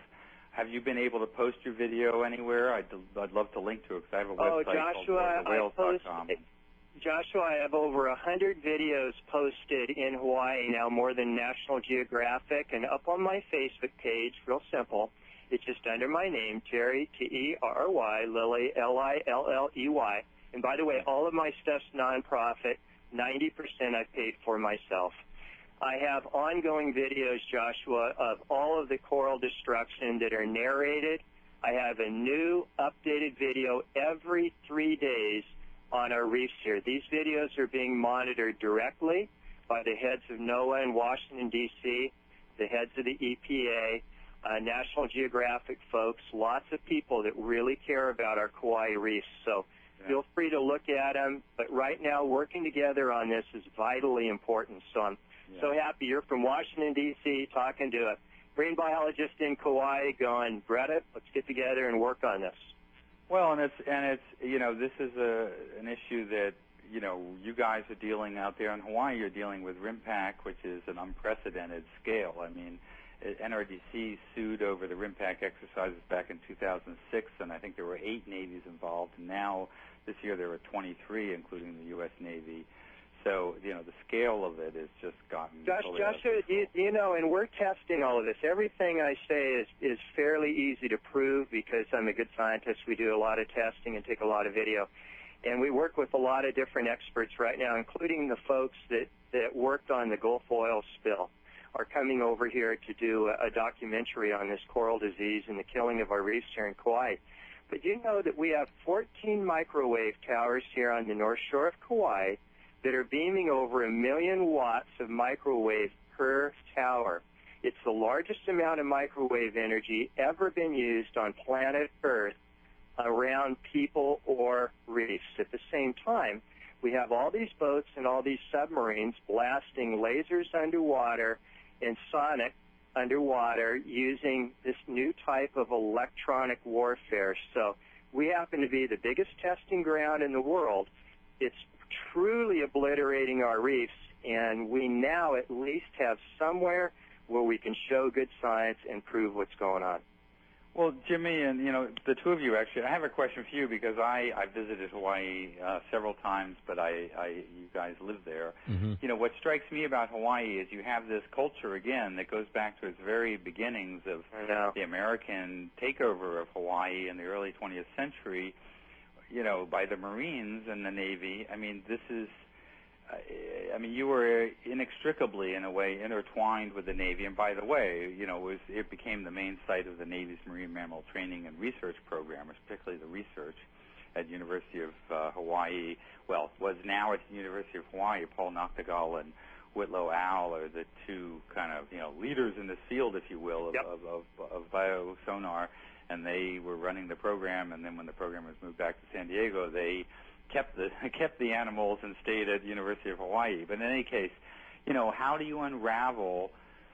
have you been able to post your video anywhere? I'd, I'd love to link to it because I have a oh, website Joshua, called whales dot com. I post, Joshua, I have over a hundred videos posted in Hawaii now, more than National Geographic, and up on my Facebook page, real simple. It's just under my name, Terry, T E R R Y, Lily, L I L L E Y. And by the way, all of my stuff's nonprofit. ninety percent I paid for myself. I have ongoing videos, Joshua, of all of the coral destruction that are narrated. I have a new updated video every three days on our reefs here. These videos are being monitored directly by the heads of NOAA in Washington, D C, the heads of the E P A, uh, National Geographic folks, lots of people that really care about our Kauai reefs. So yeah. Feel free to look at them. But right now, working together on this is vitally important. So I'm yeah. so happy you're from Washington, D C, talking to a marine biologist in Kauai going, Bretta, let's get together and work on this. Well, and it's and it's you know this is a an issue that you know you guys are dealing out there in Hawaii. You're dealing with RIMPAC, which is an unprecedented scale. I mean, N R D C sued over the RIMPAC exercises back in two thousand six, and I think there were eight navies involved. And now this year there were twenty-three, including the U S Navy. So, you know, the scale of it has just gotten... Josh, totally Joshua, you, you know, and we're testing all of this. Everything I say is, is fairly easy to prove because I'm a good scientist. We do a lot of testing and take a lot of video. And we work with a lot of different experts right now, including the folks that, that worked on the Gulf oil spill, are coming over here to do a, a documentary on this coral disease and the killing of our reefs here in Kauai. But you know that we have fourteen microwave towers here on the north shore of Kauai that are beaming over a million watts of microwave per tower. It's the largest amount of microwave energy ever been used on planet Earth around people or reefs. At the same time, we have all these boats and all these submarines blasting lasers underwater and sonic underwater using this new type of electronic warfare. So we happen to be the biggest testing ground in the world. It's truly obliterating our reefs, and we now at least have somewhere where we can show good science and prove what's going on. Well, Jimmy, and you know the two of you actually, I have a question for you because I, I visited Hawaii uh, several times, but I, I you guys live there. Mm-hmm. You know what strikes me about Hawaii is you have this culture again that goes back to its very beginnings of the American takeover of Hawaii in the early twentieth century. You know, by the Marines and the Navy. I mean, this is, uh, I mean, you were inextricably, in a way, intertwined with the Navy. And by the way, you know, it, was, it became the main site of the Navy's Marine Mammal Training and Research Program, particularly the research at University of uh, Hawaii. Well, was now at the University of Hawaii. Paul Noctegal and Whitlow Owl are the two kind of, you know, leaders in this field, if you will, of, yep. of, of, of biosonar. And they were running the program, and then when the program was moved back to San Diego, they kept the kept the animals and stayed at University of Hawaii. But in any case, you know, how do you unravel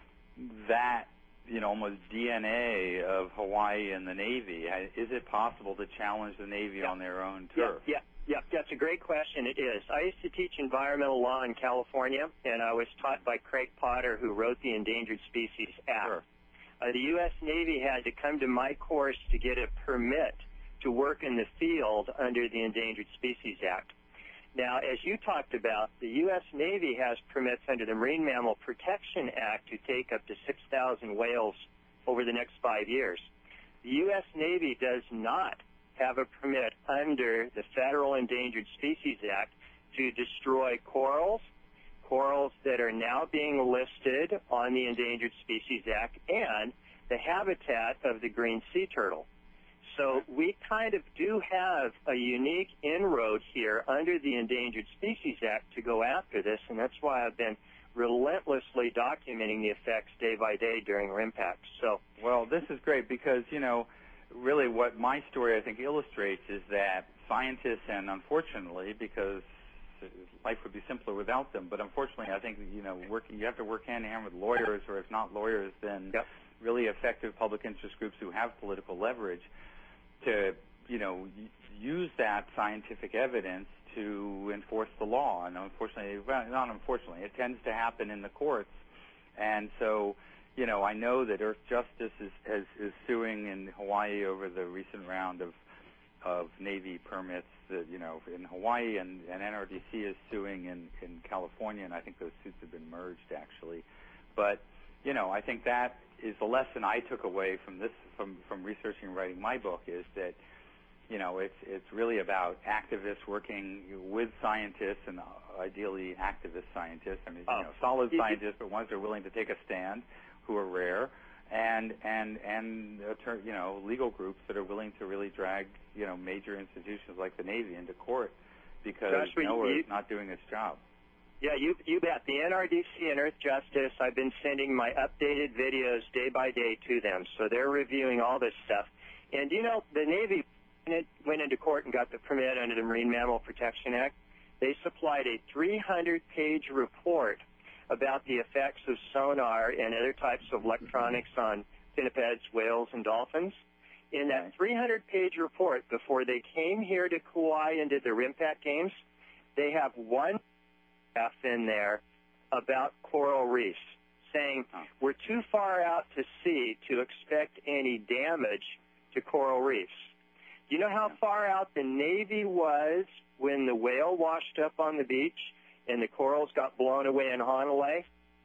that, you know, almost D N A of Hawaii and the Navy? Is it possible to challenge the Navy yeah. on their own turf? Yeah, yeah, yeah, that's a great question. It is. I used to teach environmental law in California, and I was taught by Craig Potter, who wrote the Endangered Species Act. Sure. Uh, the U S Navy had to come to my course to get a permit to work in the field under the Endangered Species Act. Now, as you talked about, the U S Navy has permits under the Marine Mammal Protection Act to take up to six thousand whales over the next five years. The U S Navy does not have a permit under the Federal Endangered Species Act to destroy corals, corals that are now being listed on the Endangered Species Act, and the habitat of the green sea turtle. So we kind of do have a unique inroad here under the Endangered Species Act to go after this, and that's why I've been relentlessly documenting the effects day by day during RIMPAC. So, well, this is great because, you know, really what my story, I think, illustrates is that scientists, and unfortunately, because life would be simpler without them. But unfortunately, I think, you know, working, you have to work hand in hand with lawyers, or if not lawyers, then yep. really effective public interest groups who have political leverage to, you know, use that scientific evidence to enforce the law. And unfortunately, well, not unfortunately, it tends to happen in the courts. And so, you know, I know that Earth Justice is, has, is suing in Hawaii over the recent round of of Navy permits. That, you know, in Hawaii, and, and N R D C is suing in, in California, and I think those suits have been merged actually. But you know, I think that is the lesson I took away from this, from from researching and writing my book, is that, you know, it's it's really about activists working with scientists, and ideally activist scientists. I mean, you know, solid scientists, but ones that are willing to take a stand, who are rare, and and and uh, you know, legal groups that are willing to really drag, you know, major institutions like the Navy into court because Joshua, NOAA you, is not doing its job. Yeah, you you bet. The N R D C and Earth Justice, I've been sending my updated videos day by day to them, so they're reviewing all this stuff. And you know, the Navy went into court and got the permit under the Marine Mammal Protection Act. They supplied a three hundred page report about the effects of sonar and other types of electronics on pinnipeds, whales, and dolphins. In that three hundred page report, before they came here to Kauai and did the RIMPAC Games, they have one paragraph in there about coral reefs, saying we're too far out to sea to expect any damage to coral reefs. Do you know how far out the Navy was when the whale washed up on the beach and the corals got blown away in Honolulu?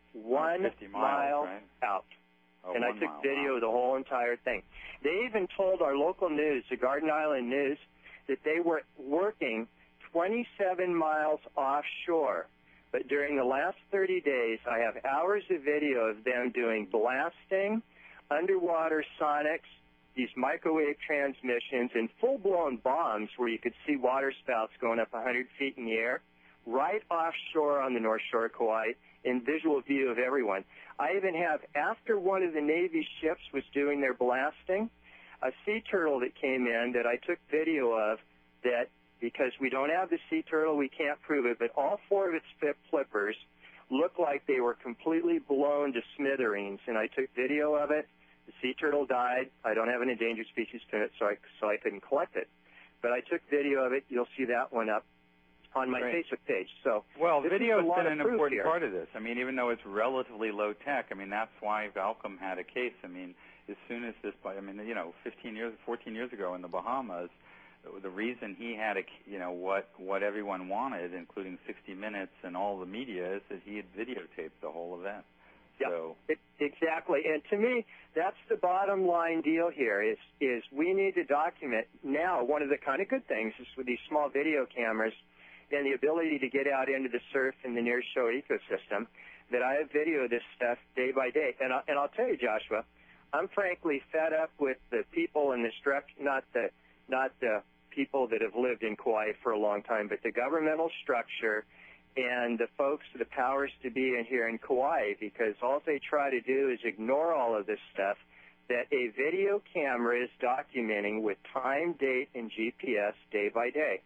One fifty miles, mile right? out. Oh, and I one took mile, video wow. of the whole entire thing. They even told our local news, the Garden Island News, that they were working twenty-seven miles offshore. But during the last thirty days, I have hours of video of them doing blasting, underwater sonics, these microwave transmissions, and full-blown bombs where you could see water spouts going up one hundred feet in the air, right offshore on the North Shore of Kauai, in visual view of everyone. I even have, after one of the Navy ships was doing their blasting, a sea turtle that came in that I took video of that, because we don't have the sea turtle, we can't prove it, but all four of its flippers looked like they were completely blown to smithereens, and I took video of it. The sea turtle died. I don't have an endangered species permit, so I, so I couldn't collect it. But I took video of it. You'll see that one up on my Great. Facebook page. So well, video has been an important here. part of this. I mean, even though it's relatively low tech, I mean, that's why Valcom had a case. I mean, as soon as this, I mean, you know, fifteen years, fourteen years ago in the Bahamas, the reason he had a, you know, what what everyone wanted, including sixty minutes and all the media, is that he had videotaped the whole event. Yeah, so. it, exactly. And to me, that's the bottom line deal here is, is we need to document. Now, one of the kind of good things is with these small video cameras and the ability to get out into the surf and the nearshore ecosystem, that I have video this stuff day by day. And, I, and I'll tell you, Joshua, I'm frankly fed up with the people in the structure, not the, not the people that have lived in Kauai for a long time, but the governmental structure and the folks, the powers to be in here in Kauai, because all they try to do is ignore all of this stuff that a video camera is documenting with time, date, and G P S day by day.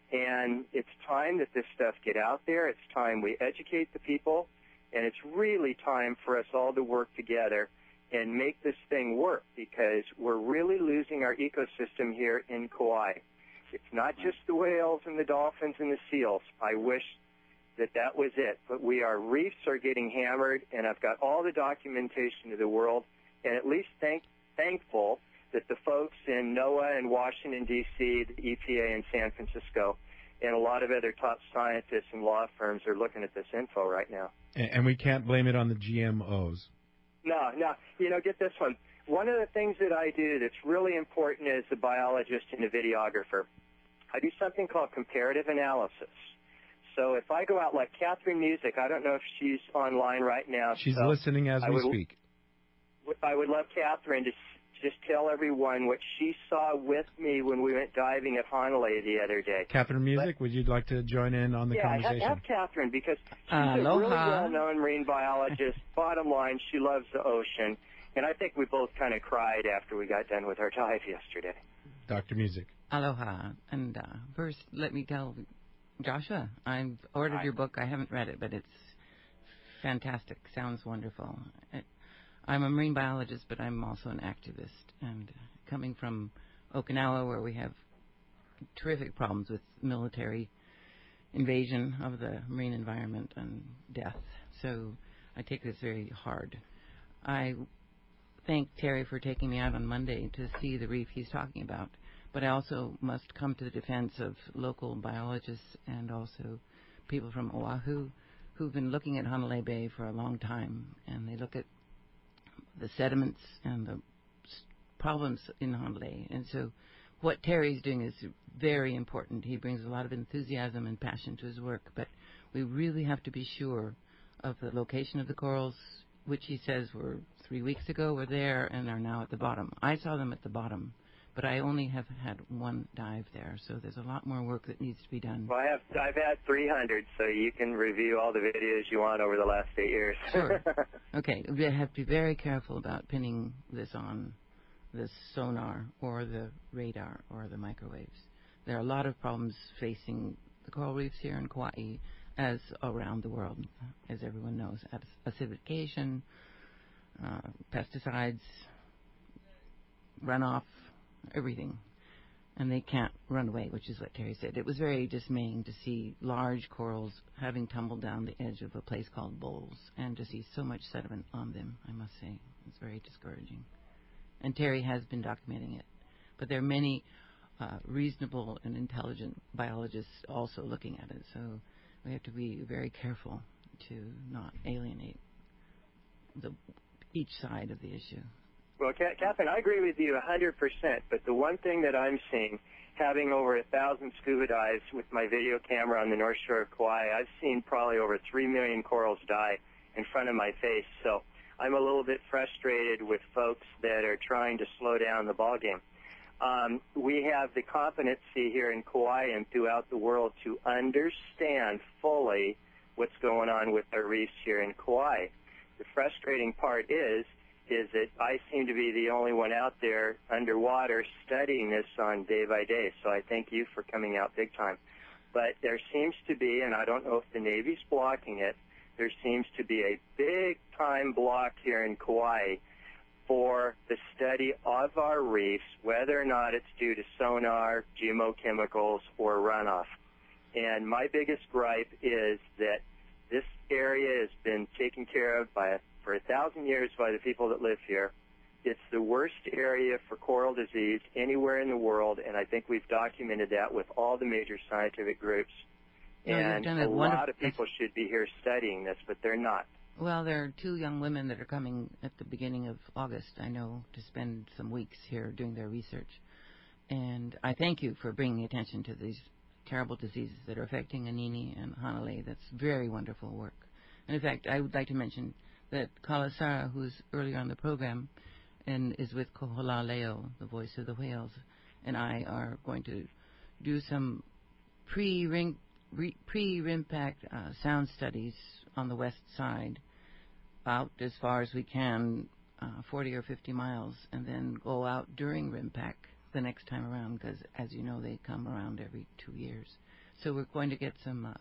And it's time that this stuff get out there. It's time we educate the people, and it's really time for us all to work together and make this thing work, because we're really losing our ecosystem here in Kauai. It's not just the whales and the dolphins and the seals. I wish that that was it. But we are, reefs are getting hammered, and I've got all the documentation of the world, and at least thank, thankful that the folks in NOAA and Washington, D C, the E P A in San Francisco, and a lot of other top scientists and law firms are looking at this info right now. And, and we can't blame it on the G M Os. No, no. You know, get this one. One of the things that I do that's really important as a biologist and a videographer, I do something called comparative analysis. So if I go out like Catherine Music, I don't know if she's online right now. She's so listening as I we would, speak. I would love Catherine to just tell everyone what she saw with me when we went diving at Honolulu the other day. Catherine Music, but, would you like to join in on the yeah, conversation? Yeah, have Catherine, because she's Aloha. a really well-known marine biologist. Bottom line, she loves the ocean. And I think we both kind of cried after we got done with our dive yesterday. Doctor Music. Aloha. And uh, first, let me tell Joshua, I've ordered Hi. your book. I haven't read it, but it's fantastic. Sounds wonderful. It, I'm a marine biologist, but I'm also an activist. And coming from Okinawa, where we have terrific problems with military invasion of the marine environment and death, so I take this very hard. I thank Terry for taking me out on Monday to see the reef he's talking about. But I also must come to the defense of local biologists and also people from Oahu who've been looking at Hanalei Bay for a long time, and they look at the sediments and the problems in Hanalei. And so what Terry's doing is very important. He brings a lot of enthusiasm and passion to his work, but we really have to be sure of the location of the corals, which he says were three weeks ago were there and are now at the bottom. I saw them at the bottom, but I only have had one dive there, so there's a lot more work that needs to be done. Well, I have, I've had three hundred, so you can review all the videos you want over the last eight years. Sure. Okay, we have to be very careful about pinning this on the sonar or the radar or the microwaves. There are a lot of problems facing the coral reefs here in Kauai, as around the world, as everyone knows. Acidification, uh, pesticides, runoff, everything. And they can't run away, which is what Terry said. It was very dismaying to see large corals having tumbled down the edge of a place called Bowls, and to see so much sediment on them, I must say. It's very discouraging. And Terry has been documenting it. But there are many uh, reasonable and intelligent biologists also looking at it, so we have to be very careful to not alienate the, each side of the issue. Well, Catherine, I agree with you one hundred percent, but the one thing that I'm seeing, having over a thousand scuba dives with my video camera on the North Shore of Kauai, I've seen probably over three million corals die in front of my face, so I'm a little bit frustrated with folks that are trying to slow down the ballgame. Um, we have the competency here in Kauai and throughout the world to understand fully what's going on with our reefs here in Kauai. The frustrating part is, is that I seem to be the only one out there underwater studying this on day by day, so I thank you for coming out big time. But there seems to be, and I don't know if the Navy's blocking it, there seems to be a big-time block here in Kauai for the study of our reefs, whether or not it's due to sonar, geochemicals, or runoff. And my biggest gripe is that this area has been taken care of by a, for a thousand years by the people that live here. It's the worst area for coral disease anywhere in the world, and I think we've documented that with all the major scientific groups. No, and done a a lot of people should be here studying this, but they're not. Well, there are two young women that are coming at the beginning of August, I know, to spend some weeks here doing their research. And I thank you for bringing attention to these terrible diseases that are affecting Anini and Hanalei. That's very wonderful work. And in fact, I would like to mention that Kalasara, who's earlier on the program and is with Koholaleo, the voice of the whales, and I are going to do some pre-ring pre-impact uh, sound studies on the west side, out as far as we can, uh, forty or fifty miles, and then go out during RIMPAC the next time around, because, as you know, they come around every two years. So we're going to get some uh,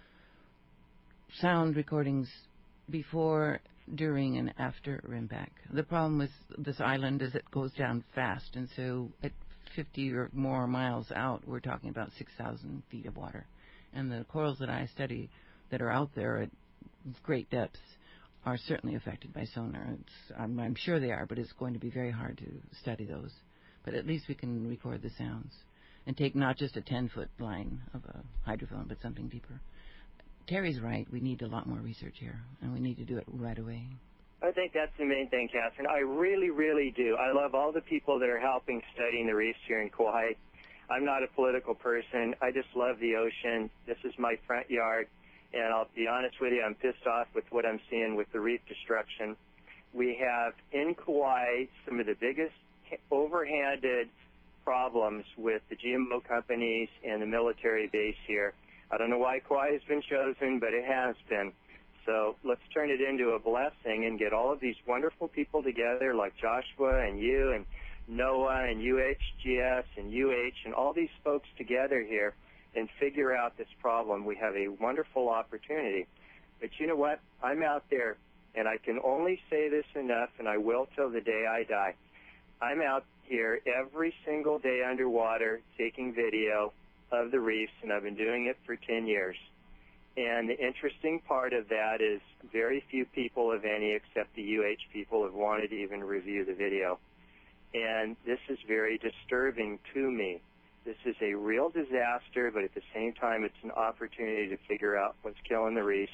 sound recordings before, during, and after RIMPAC. The problem with this island is it goes down fast, and so at fifty or more miles out, we're talking about six thousand feet of water. And the corals that I study that are out there at great depths are certainly affected by sonar. It's, I'm, I'm sure they are, but it's going to be very hard to study those. But at least we can record the sounds and take not just a ten-foot line of a hydrophone, but something deeper. Terry's right. We need a lot more research here, and we need to do it right away. I think that's the main thing, Catherine. I really, really do. I love all the people that are helping studying the reefs here in Kauai. I'm not a political person. I just love the ocean. This is my front yard, and I'll be honest with you, I'm pissed off with what I'm seeing with the reef destruction. We have in Kauai some of the biggest overhanded problems with the G M O companies and the military base here. I don't know why Kauai has been chosen, but it has been. So let's turn it into a blessing and get all of these wonderful people together like Joshua and you and NOAA and U H G S and U H and all these folks together here and figure out this problem. We have a wonderful opportunity. But you know what? I'm out there, and I can only say this enough, and I will till the day I die. I'm out here every single day underwater taking video of the reefs, and I've been doing it for ten years. And the interesting part of that is very few people, if any, except the U H people, have wanted to even review the video. And this is very disturbing to me. This is a real disaster, but at the same time, it's an opportunity to figure out what's killing the reefs.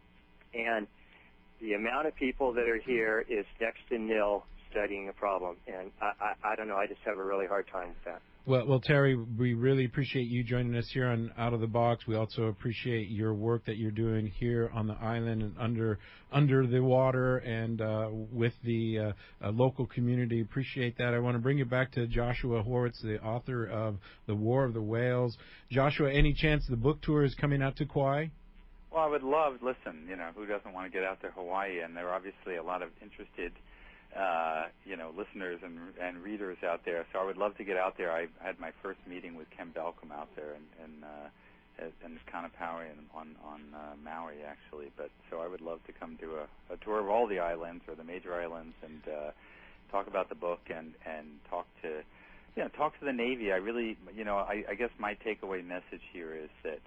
And the amount of people that are here is next to nil studying the problem. And I, I, I don't know, I just have a really hard time with that. Well, well, Terry, we really appreciate you joining us here on Out of the Box. We also appreciate your work that you're doing here on the island and under under the water and uh, with the uh, uh, local community. Appreciate that. I want to bring you back to Joshua Horwitz, the author of The War of the Whales. Joshua, any chance the book tour is coming out to Kauai? Well, I would love, listen, you know, who doesn't want to get out to Hawaii? And there are obviously a lot of interested Uh, you know, listeners and and readers out there. So I would love to get out there. I had my first meeting with Ken Balcom out there in in, uh, in Kanapawi and on on uh, Maui actually. But so I would love to come do a, a tour of all the islands or the major islands and uh, talk about the book and and talk to you know talk to the Navy. I really you know I, I guess my takeaway message here is that.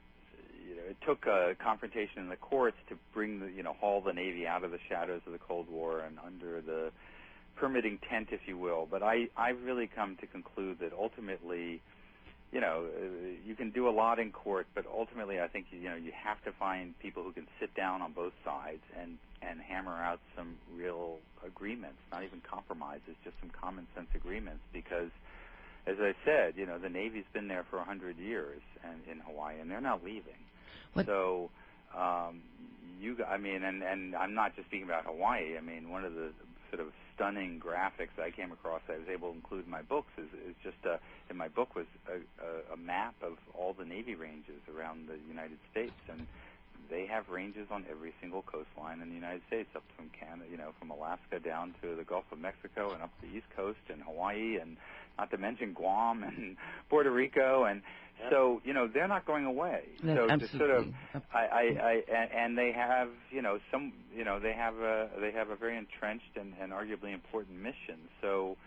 You know, it took a confrontation in the courts to bring the, you know, haul the Navy out of the shadows of the Cold War and under the permitting tent, if you will. But I, I've really come to conclude that ultimately, you know, you can do a lot in court, but ultimately I think, you know, you have to find people who can sit down on both sides and, and hammer out some real agreements, not even compromises, just some common sense agreements because, as I said, you know, the Navy's been there for a hundred years and in Hawaii, and they're not leaving. What? So, um, you, I mean, and, and I'm not just speaking about Hawaii. I mean, one of the sort of stunning graphics I came across that I was able to include in my books is, is just a, in my book was a, a, a map of all the Navy ranges around the United States, and they have ranges on every single coastline in the United States, up from Canada, you know, from Alaska down to the Gulf of Mexico and up the East Coast and Hawaii, and not to mention Guam and Puerto Rico, and yep. So you know they're not going away. That's so absolutely. to sort of, I, I, I and, and they have, you know, some, you know, they have a they have a very entrenched and, and arguably important mission. So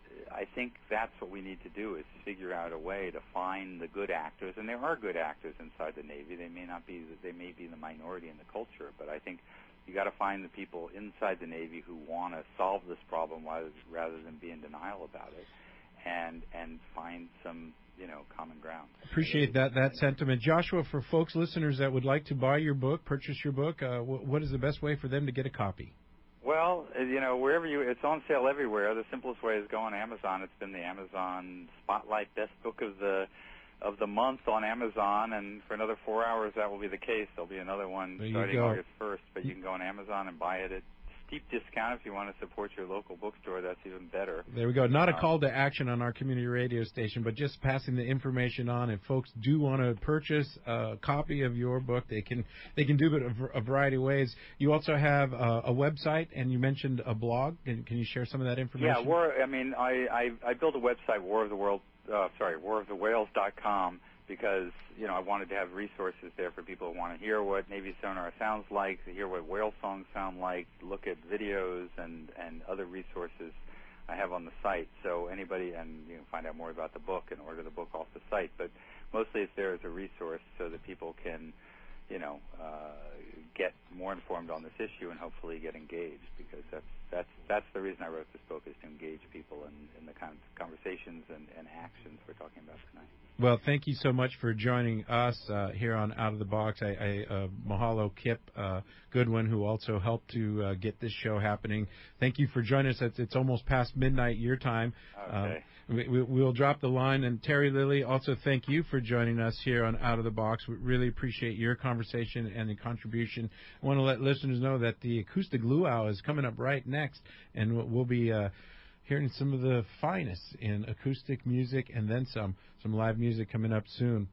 I think that's what we need to do is figure out a way to find the good actors, and there are good actors inside the Navy. They may not be, they may be the minority in the culture, but I think you got to find the people inside the Navy who want to solve this problem rather than be in denial about it, and and find some, you know, common ground. Appreciate that that sentiment, Joshua. For folks, listeners that would like to buy your book, purchase your book, uh, w- what is the best way for them to get a copy? Well, you know, wherever you, it's on sale everywhere. The simplest way is go on Amazon. It's been the Amazon Spotlight Best Book of the of the month on Amazon, and for another four hours that will be the case. There'll be another one there starting August first, but you can go on Amazon and buy it at steep discount. If you want to support your local bookstore, that's even better. There we go. Not a call to action on our community radio station, but just passing the information on. If folks do want to purchase a copy of your book, they can they can do it a, a variety of ways. You also have a, a website, and you mentioned a blog. Can, can you share some of that information? Yeah, war, I mean, I, I, I built a website, War of the World, uh, sorry, war of the whales dot com, because, you know, I wanted to have resources there for people who want to hear what Navy sonar sounds like, to hear what whale songs sound like, look at videos and, and other resources I have on the site. So anybody, and you can find out more about the book and order the book off the site, but mostly it's there as a resource so that people can, you know, uh, get more informed on this issue and hopefully get engaged, because that's that's that's the reason I wrote this book, is to engage people in, in the kinds of conversations and, and actions we're talking about tonight. Well, thank you so much for joining us uh, here on Out of the Box. I, I uh, mahalo Kip uh, Goodwin, who also helped to uh, get this show happening. Thank you for joining us. It's, it's almost past midnight your time. Okay. Uh, we, we'll drop the line. And Terry Lilly, also thank you for joining us here on Out of the Box. We really appreciate your conversation and the contribution. I want to let listeners know that the Acoustic Luau is coming up right next, and we'll be uh, hearing some of the finest in acoustic music and then some, some live music coming up soon.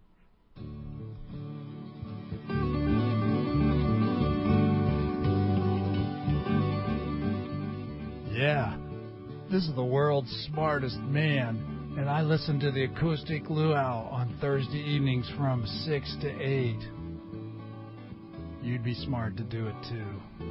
Yeah, this is the world's smartest man, and I listen to the Acoustic Luau on Thursday evenings from six to eight. You'd be smart to do it too.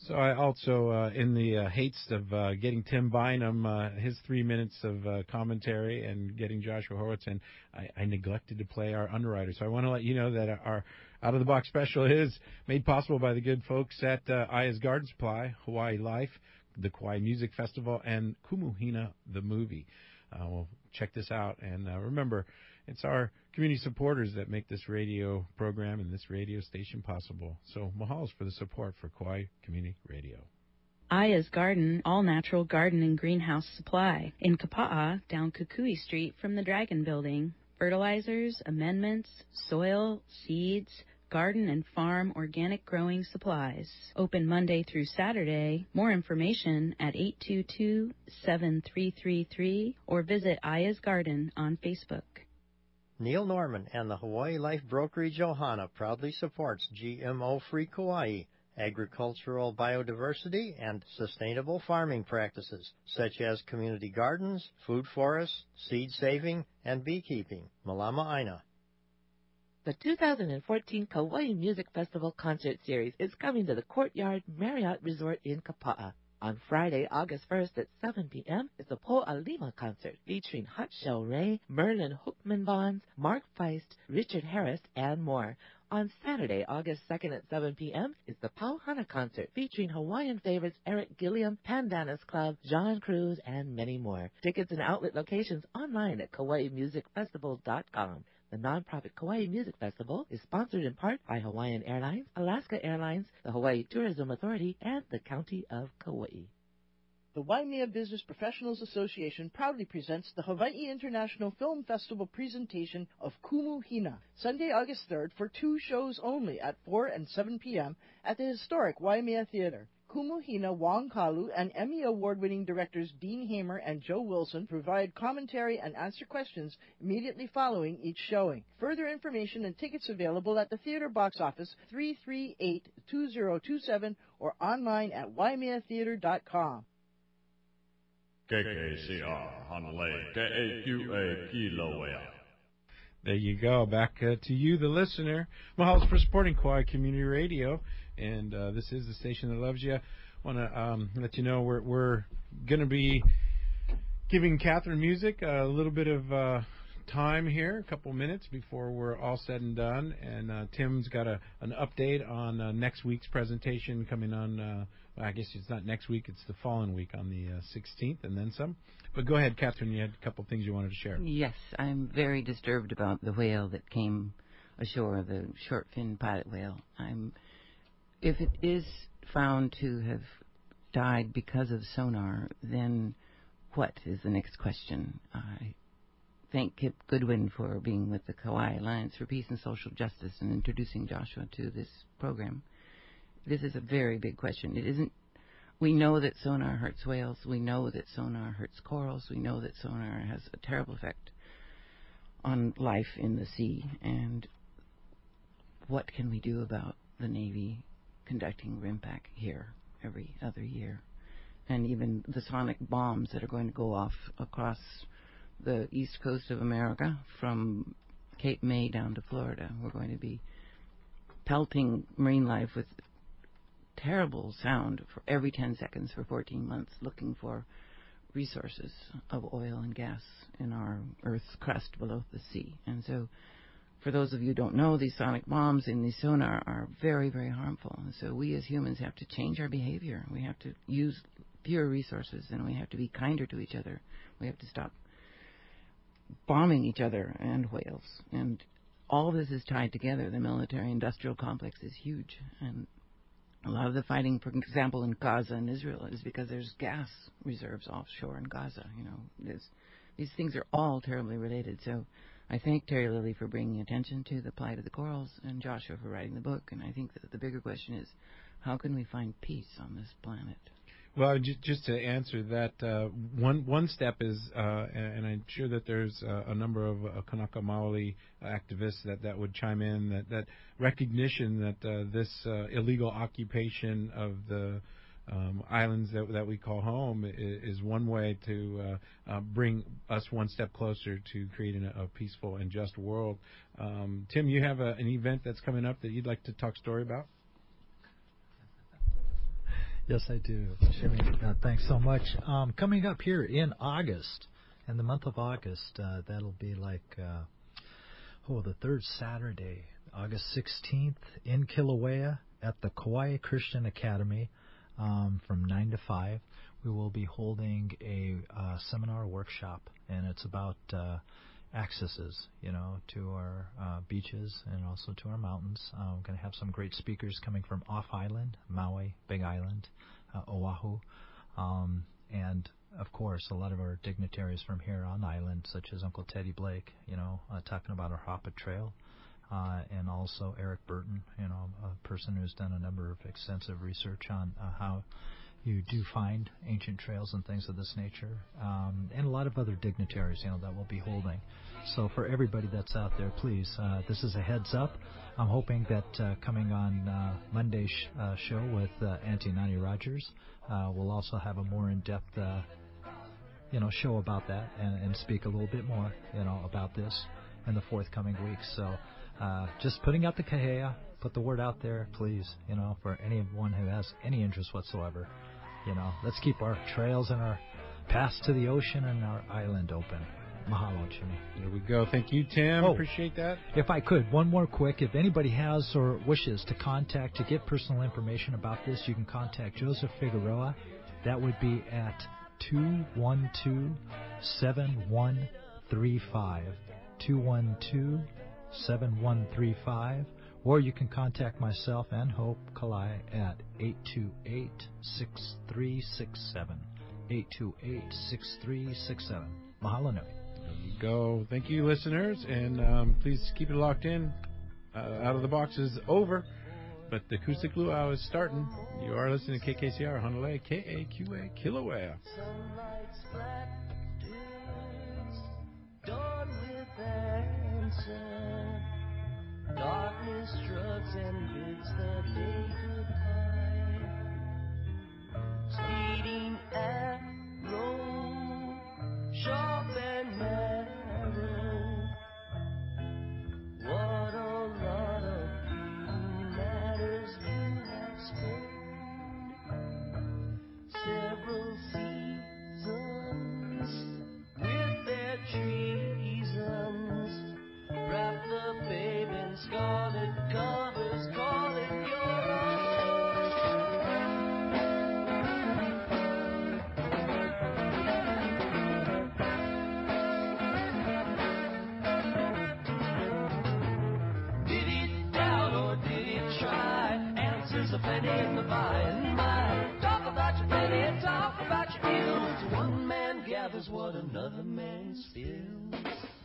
So I also, uh, in the uh, haste of uh, getting Tim Bynum uh, his three minutes of uh, commentary and getting Joshua Horowitz in, I, I neglected to play our underwriter. So I want to let you know that our Out of the Box special is made possible by the good folks at uh, Aya's Garden Supply, Hawaii Life, the Kauai Music Festival, and Kumuhina the movie. Uh, well, check this out. And uh, remember, it's our community supporters that make this radio program and this radio station possible. So mahalo for the support for Kauai Community Radio. Aya's Garden, all-natural garden and greenhouse supply. In Kapa'a, down Kukui Street from the Dragon Building. Fertilizers, amendments, soil, seeds, garden and farm organic growing supplies. Open Monday through Saturday. More information at eight two two, seven three three three or visit Aya's Garden on Facebook. Neil Norman and the Hawaii Life Brokerage Ohana proudly supports G M O-free Kauai, agricultural biodiversity, and sustainable farming practices, such as community gardens, food forests, seed saving, and beekeeping. Malama Aina. The two thousand fourteen Kauai Music Festival Concert Series is coming to the Courtyard Marriott Resort in Kapa'a. On Friday, August first at seven p.m. is the Po'alima concert featuring Hot Shell Ray, Merlin Hookman Bonds, Mark Feist, Richard Harris, and more. On Saturday, August second at seven p.m. is the Pauhana concert featuring Hawaiian favorites Eric Gilliam, Pandanus Club, John Cruz, and many more. Tickets and outlet locations online at kauai music festival dot com. The nonprofit Kauai Music Festival is sponsored in part by Hawaiian Airlines, Alaska Airlines, the Hawaii Tourism Authority, and the County of Kauai. The Waimea Business Professionals Association proudly presents the Hawaii International Film Festival presentation of Kumuhina, Sunday, August third, for two shows only at four and seven p.m. at the historic Waimea Theater. Kumuhina, Wong Kalu, and Emmy Award-winning directors Dean Hamer and Joe Wilson provide commentary and answer questions immediately following each showing. Further information and tickets available at the theater box office three three eight, two zero two seven or online at waimea theater dot com. K K C R, Honolulu, K A Q A, Kilauea. There you go. Back uh, to you, the listener. Mahalo for supporting Kauai Community Radio. And uh, this is the station that loves you. I want to um, let you know we're, we're going to be giving Catherine Music a little bit of uh, time here, a couple minutes before we're all said and done. And uh, Tim's got a, an update on uh, next week's presentation coming on, uh, well, I guess it's not next week, it's the following week on the uh, sixteenth and then some. But go ahead, Catherine, you had a couple things you wanted to share. Yes, I'm very disturbed about the whale that came ashore, the short fin pilot whale. I'm... If it is found to have died because of sonar, then what is the next question? I thank Kip Goodwin for being with the Kauai Alliance for Peace and Social Justice and introducing Joshua to this program. This is a very big question. It isn't. We know that sonar hurts whales. We know that sonar hurts corals. We know that sonar has a terrible effect on life in the sea. And what can we do about the Navy conducting RIMPAC here every other year, and even the sonic bombs that are going to go off across the east coast of America from Cape May down to Florida. We're going to be pelting marine life with terrible sound for every ten seconds for fourteen months, looking for resources of oil and gas in our Earth's crust below the sea. And so for those of you who don't know, these sonic bombs in the sonar are very, very harmful. And so we as humans have to change our behavior. We have to use fewer resources, and we have to be kinder to each other. We have to stop bombing each other and whales. And all this is tied together. The military-industrial complex is huge. And a lot of the fighting, for example, in Gaza and Israel is because there's gas reserves offshore in Gaza. You know, there's, these things are all terribly related. So I thank Terry Lilly for bringing attention to the plight of the corals and Joshua for writing the book. And I think that the bigger question is, how can we find peace on this planet? Well, just to answer that, uh, one one step is, uh, and I'm sure that there's uh, a number of uh, Kanaka Maoli activists that, that would chime in, that, that recognition that uh, this uh, illegal occupation of the um, islands that, that we call home is, is one way to uh, uh, bring us one step closer to creating a, a peaceful and just world. Um, Tim, you have a, an event that's coming up that you'd like to talk story about? Yes, I do, Jimmy. Uh, thanks so much. Um, coming up here in August, in the month of August, uh, that'll be like, uh, oh, the third Saturday, August sixteenth, in Kilauea at the Kauai Christian Academy um, from nine to five. We will be holding a uh, seminar workshop, and it's about uh, accesses, you know, to our uh, beaches and also to our mountains. Uh, we're going to have some great speakers coming from off-island, Maui, Big Island, uh, Oahu, um, and, of course, a lot of our dignitaries from here on island, such as Uncle Teddy Blake, you know, uh, talking about our Hapa Trail, uh, and also Eric Burton, you know, a person who's done a number of extensive research on uh, how you do find ancient trails and things of this nature, um, and a lot of other dignitaries, you know, that we'll be holding. So for everybody that's out there, please, uh, this is a heads up. I'm hoping that uh, coming on uh, Monday's sh- uh, show with uh, Auntie Nani Rogers, uh, we'll also have a more in-depth, uh, you know, show about that and, and speak a little bit more, you know, about this in the forthcoming weeks. So uh, just putting out the kahea, put the word out there, please, you know, for anyone who has any interest whatsoever. You know, let's keep our trails and our paths to the ocean and our island open. Mahalo, Jimmy. There we go. Thank you, Tim. Oh, Appreciate that. If I could, one more quick. If anybody has or wishes to contact, to get personal information about this, you can contact Joseph Figueroa. That would be at two one two, seven one three five. two one two, seven one three five. Or you can contact myself and Hope Kalai at eight two eight, six three six seven. eight two eight, six three six seven. Mahalo nui. There you go. Thank you, listeners, and um, please keep it locked in. Uh, Out of the Box is over, but the Acoustic Luau is starting. You are listening to K K C R Honolulu, K A Q A Kilauea. Sunlight's black dunes, dawn with answer. Darkness struts and bids the day goodbye. Speeding arrow, sharp and narrow. What a lot of beauty matters you have spent. Several seasons with their treasons. Wrap the babe in scarlet covers, call it your own. Did it doubt or did it try? Answers are plenty in the by and by. Talk about your plenty, talk about your ills. One man gathers what another man spills.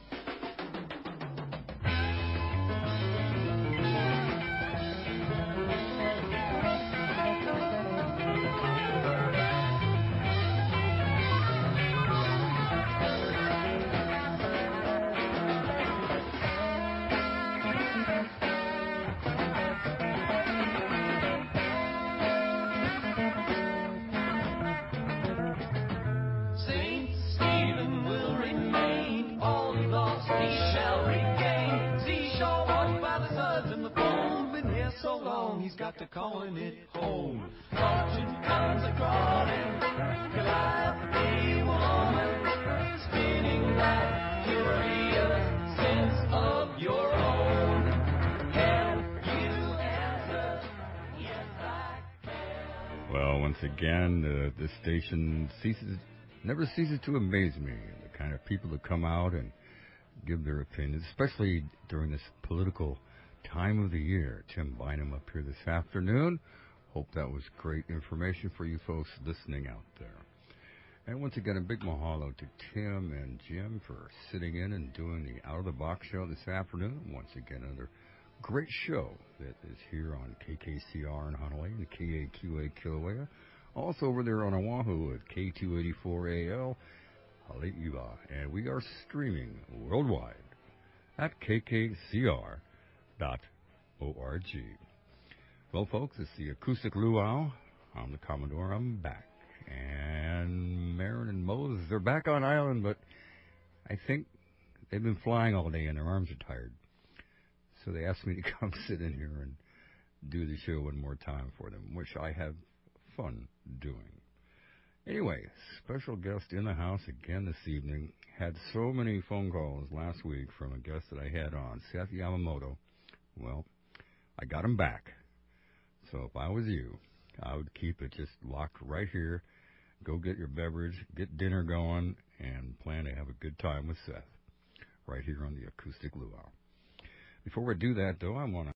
He's got to calling it home. Fortune comes a-crawling, Calliope woman, spinning that curious sense of your own. Can you answer? Yes, I can. Well, once again, uh, this station ceases, never ceases to amaze me. The kind of people that come out and give their opinions, especially during this political time of the year. Tim Bynum up here this afternoon. Hope that was great information for you folks listening out there. And once again, a big mahalo to Tim and Jim for sitting in and doing the Out of the Box show this afternoon. Once again, another great show that is here on K K C R in Honolulu and K A Q A Kilauea. Also over there on Oahu at K two eighty-four A L, Haleiwa. And we are streaming worldwide at K K C R dot org. Well, folks, it's the Acoustic Luau. I'm the Commodore. I'm back. And Marin and Moses, they're back on island, but I think they've been flying all day and their arms are tired. So they asked me to come sit in here and do the show one more time for them, which I have fun doing. Anyway, special guest in the house again this evening. Had so many phone calls last week from a guest that I had on, Seth Yamamoto. Well, I got him back. So if I was you, I would keep it just locked right here. Go get your beverage, get dinner going, and plan to have a good time with Seth right here on the Acoustic Luau. Before we do that, though, I want to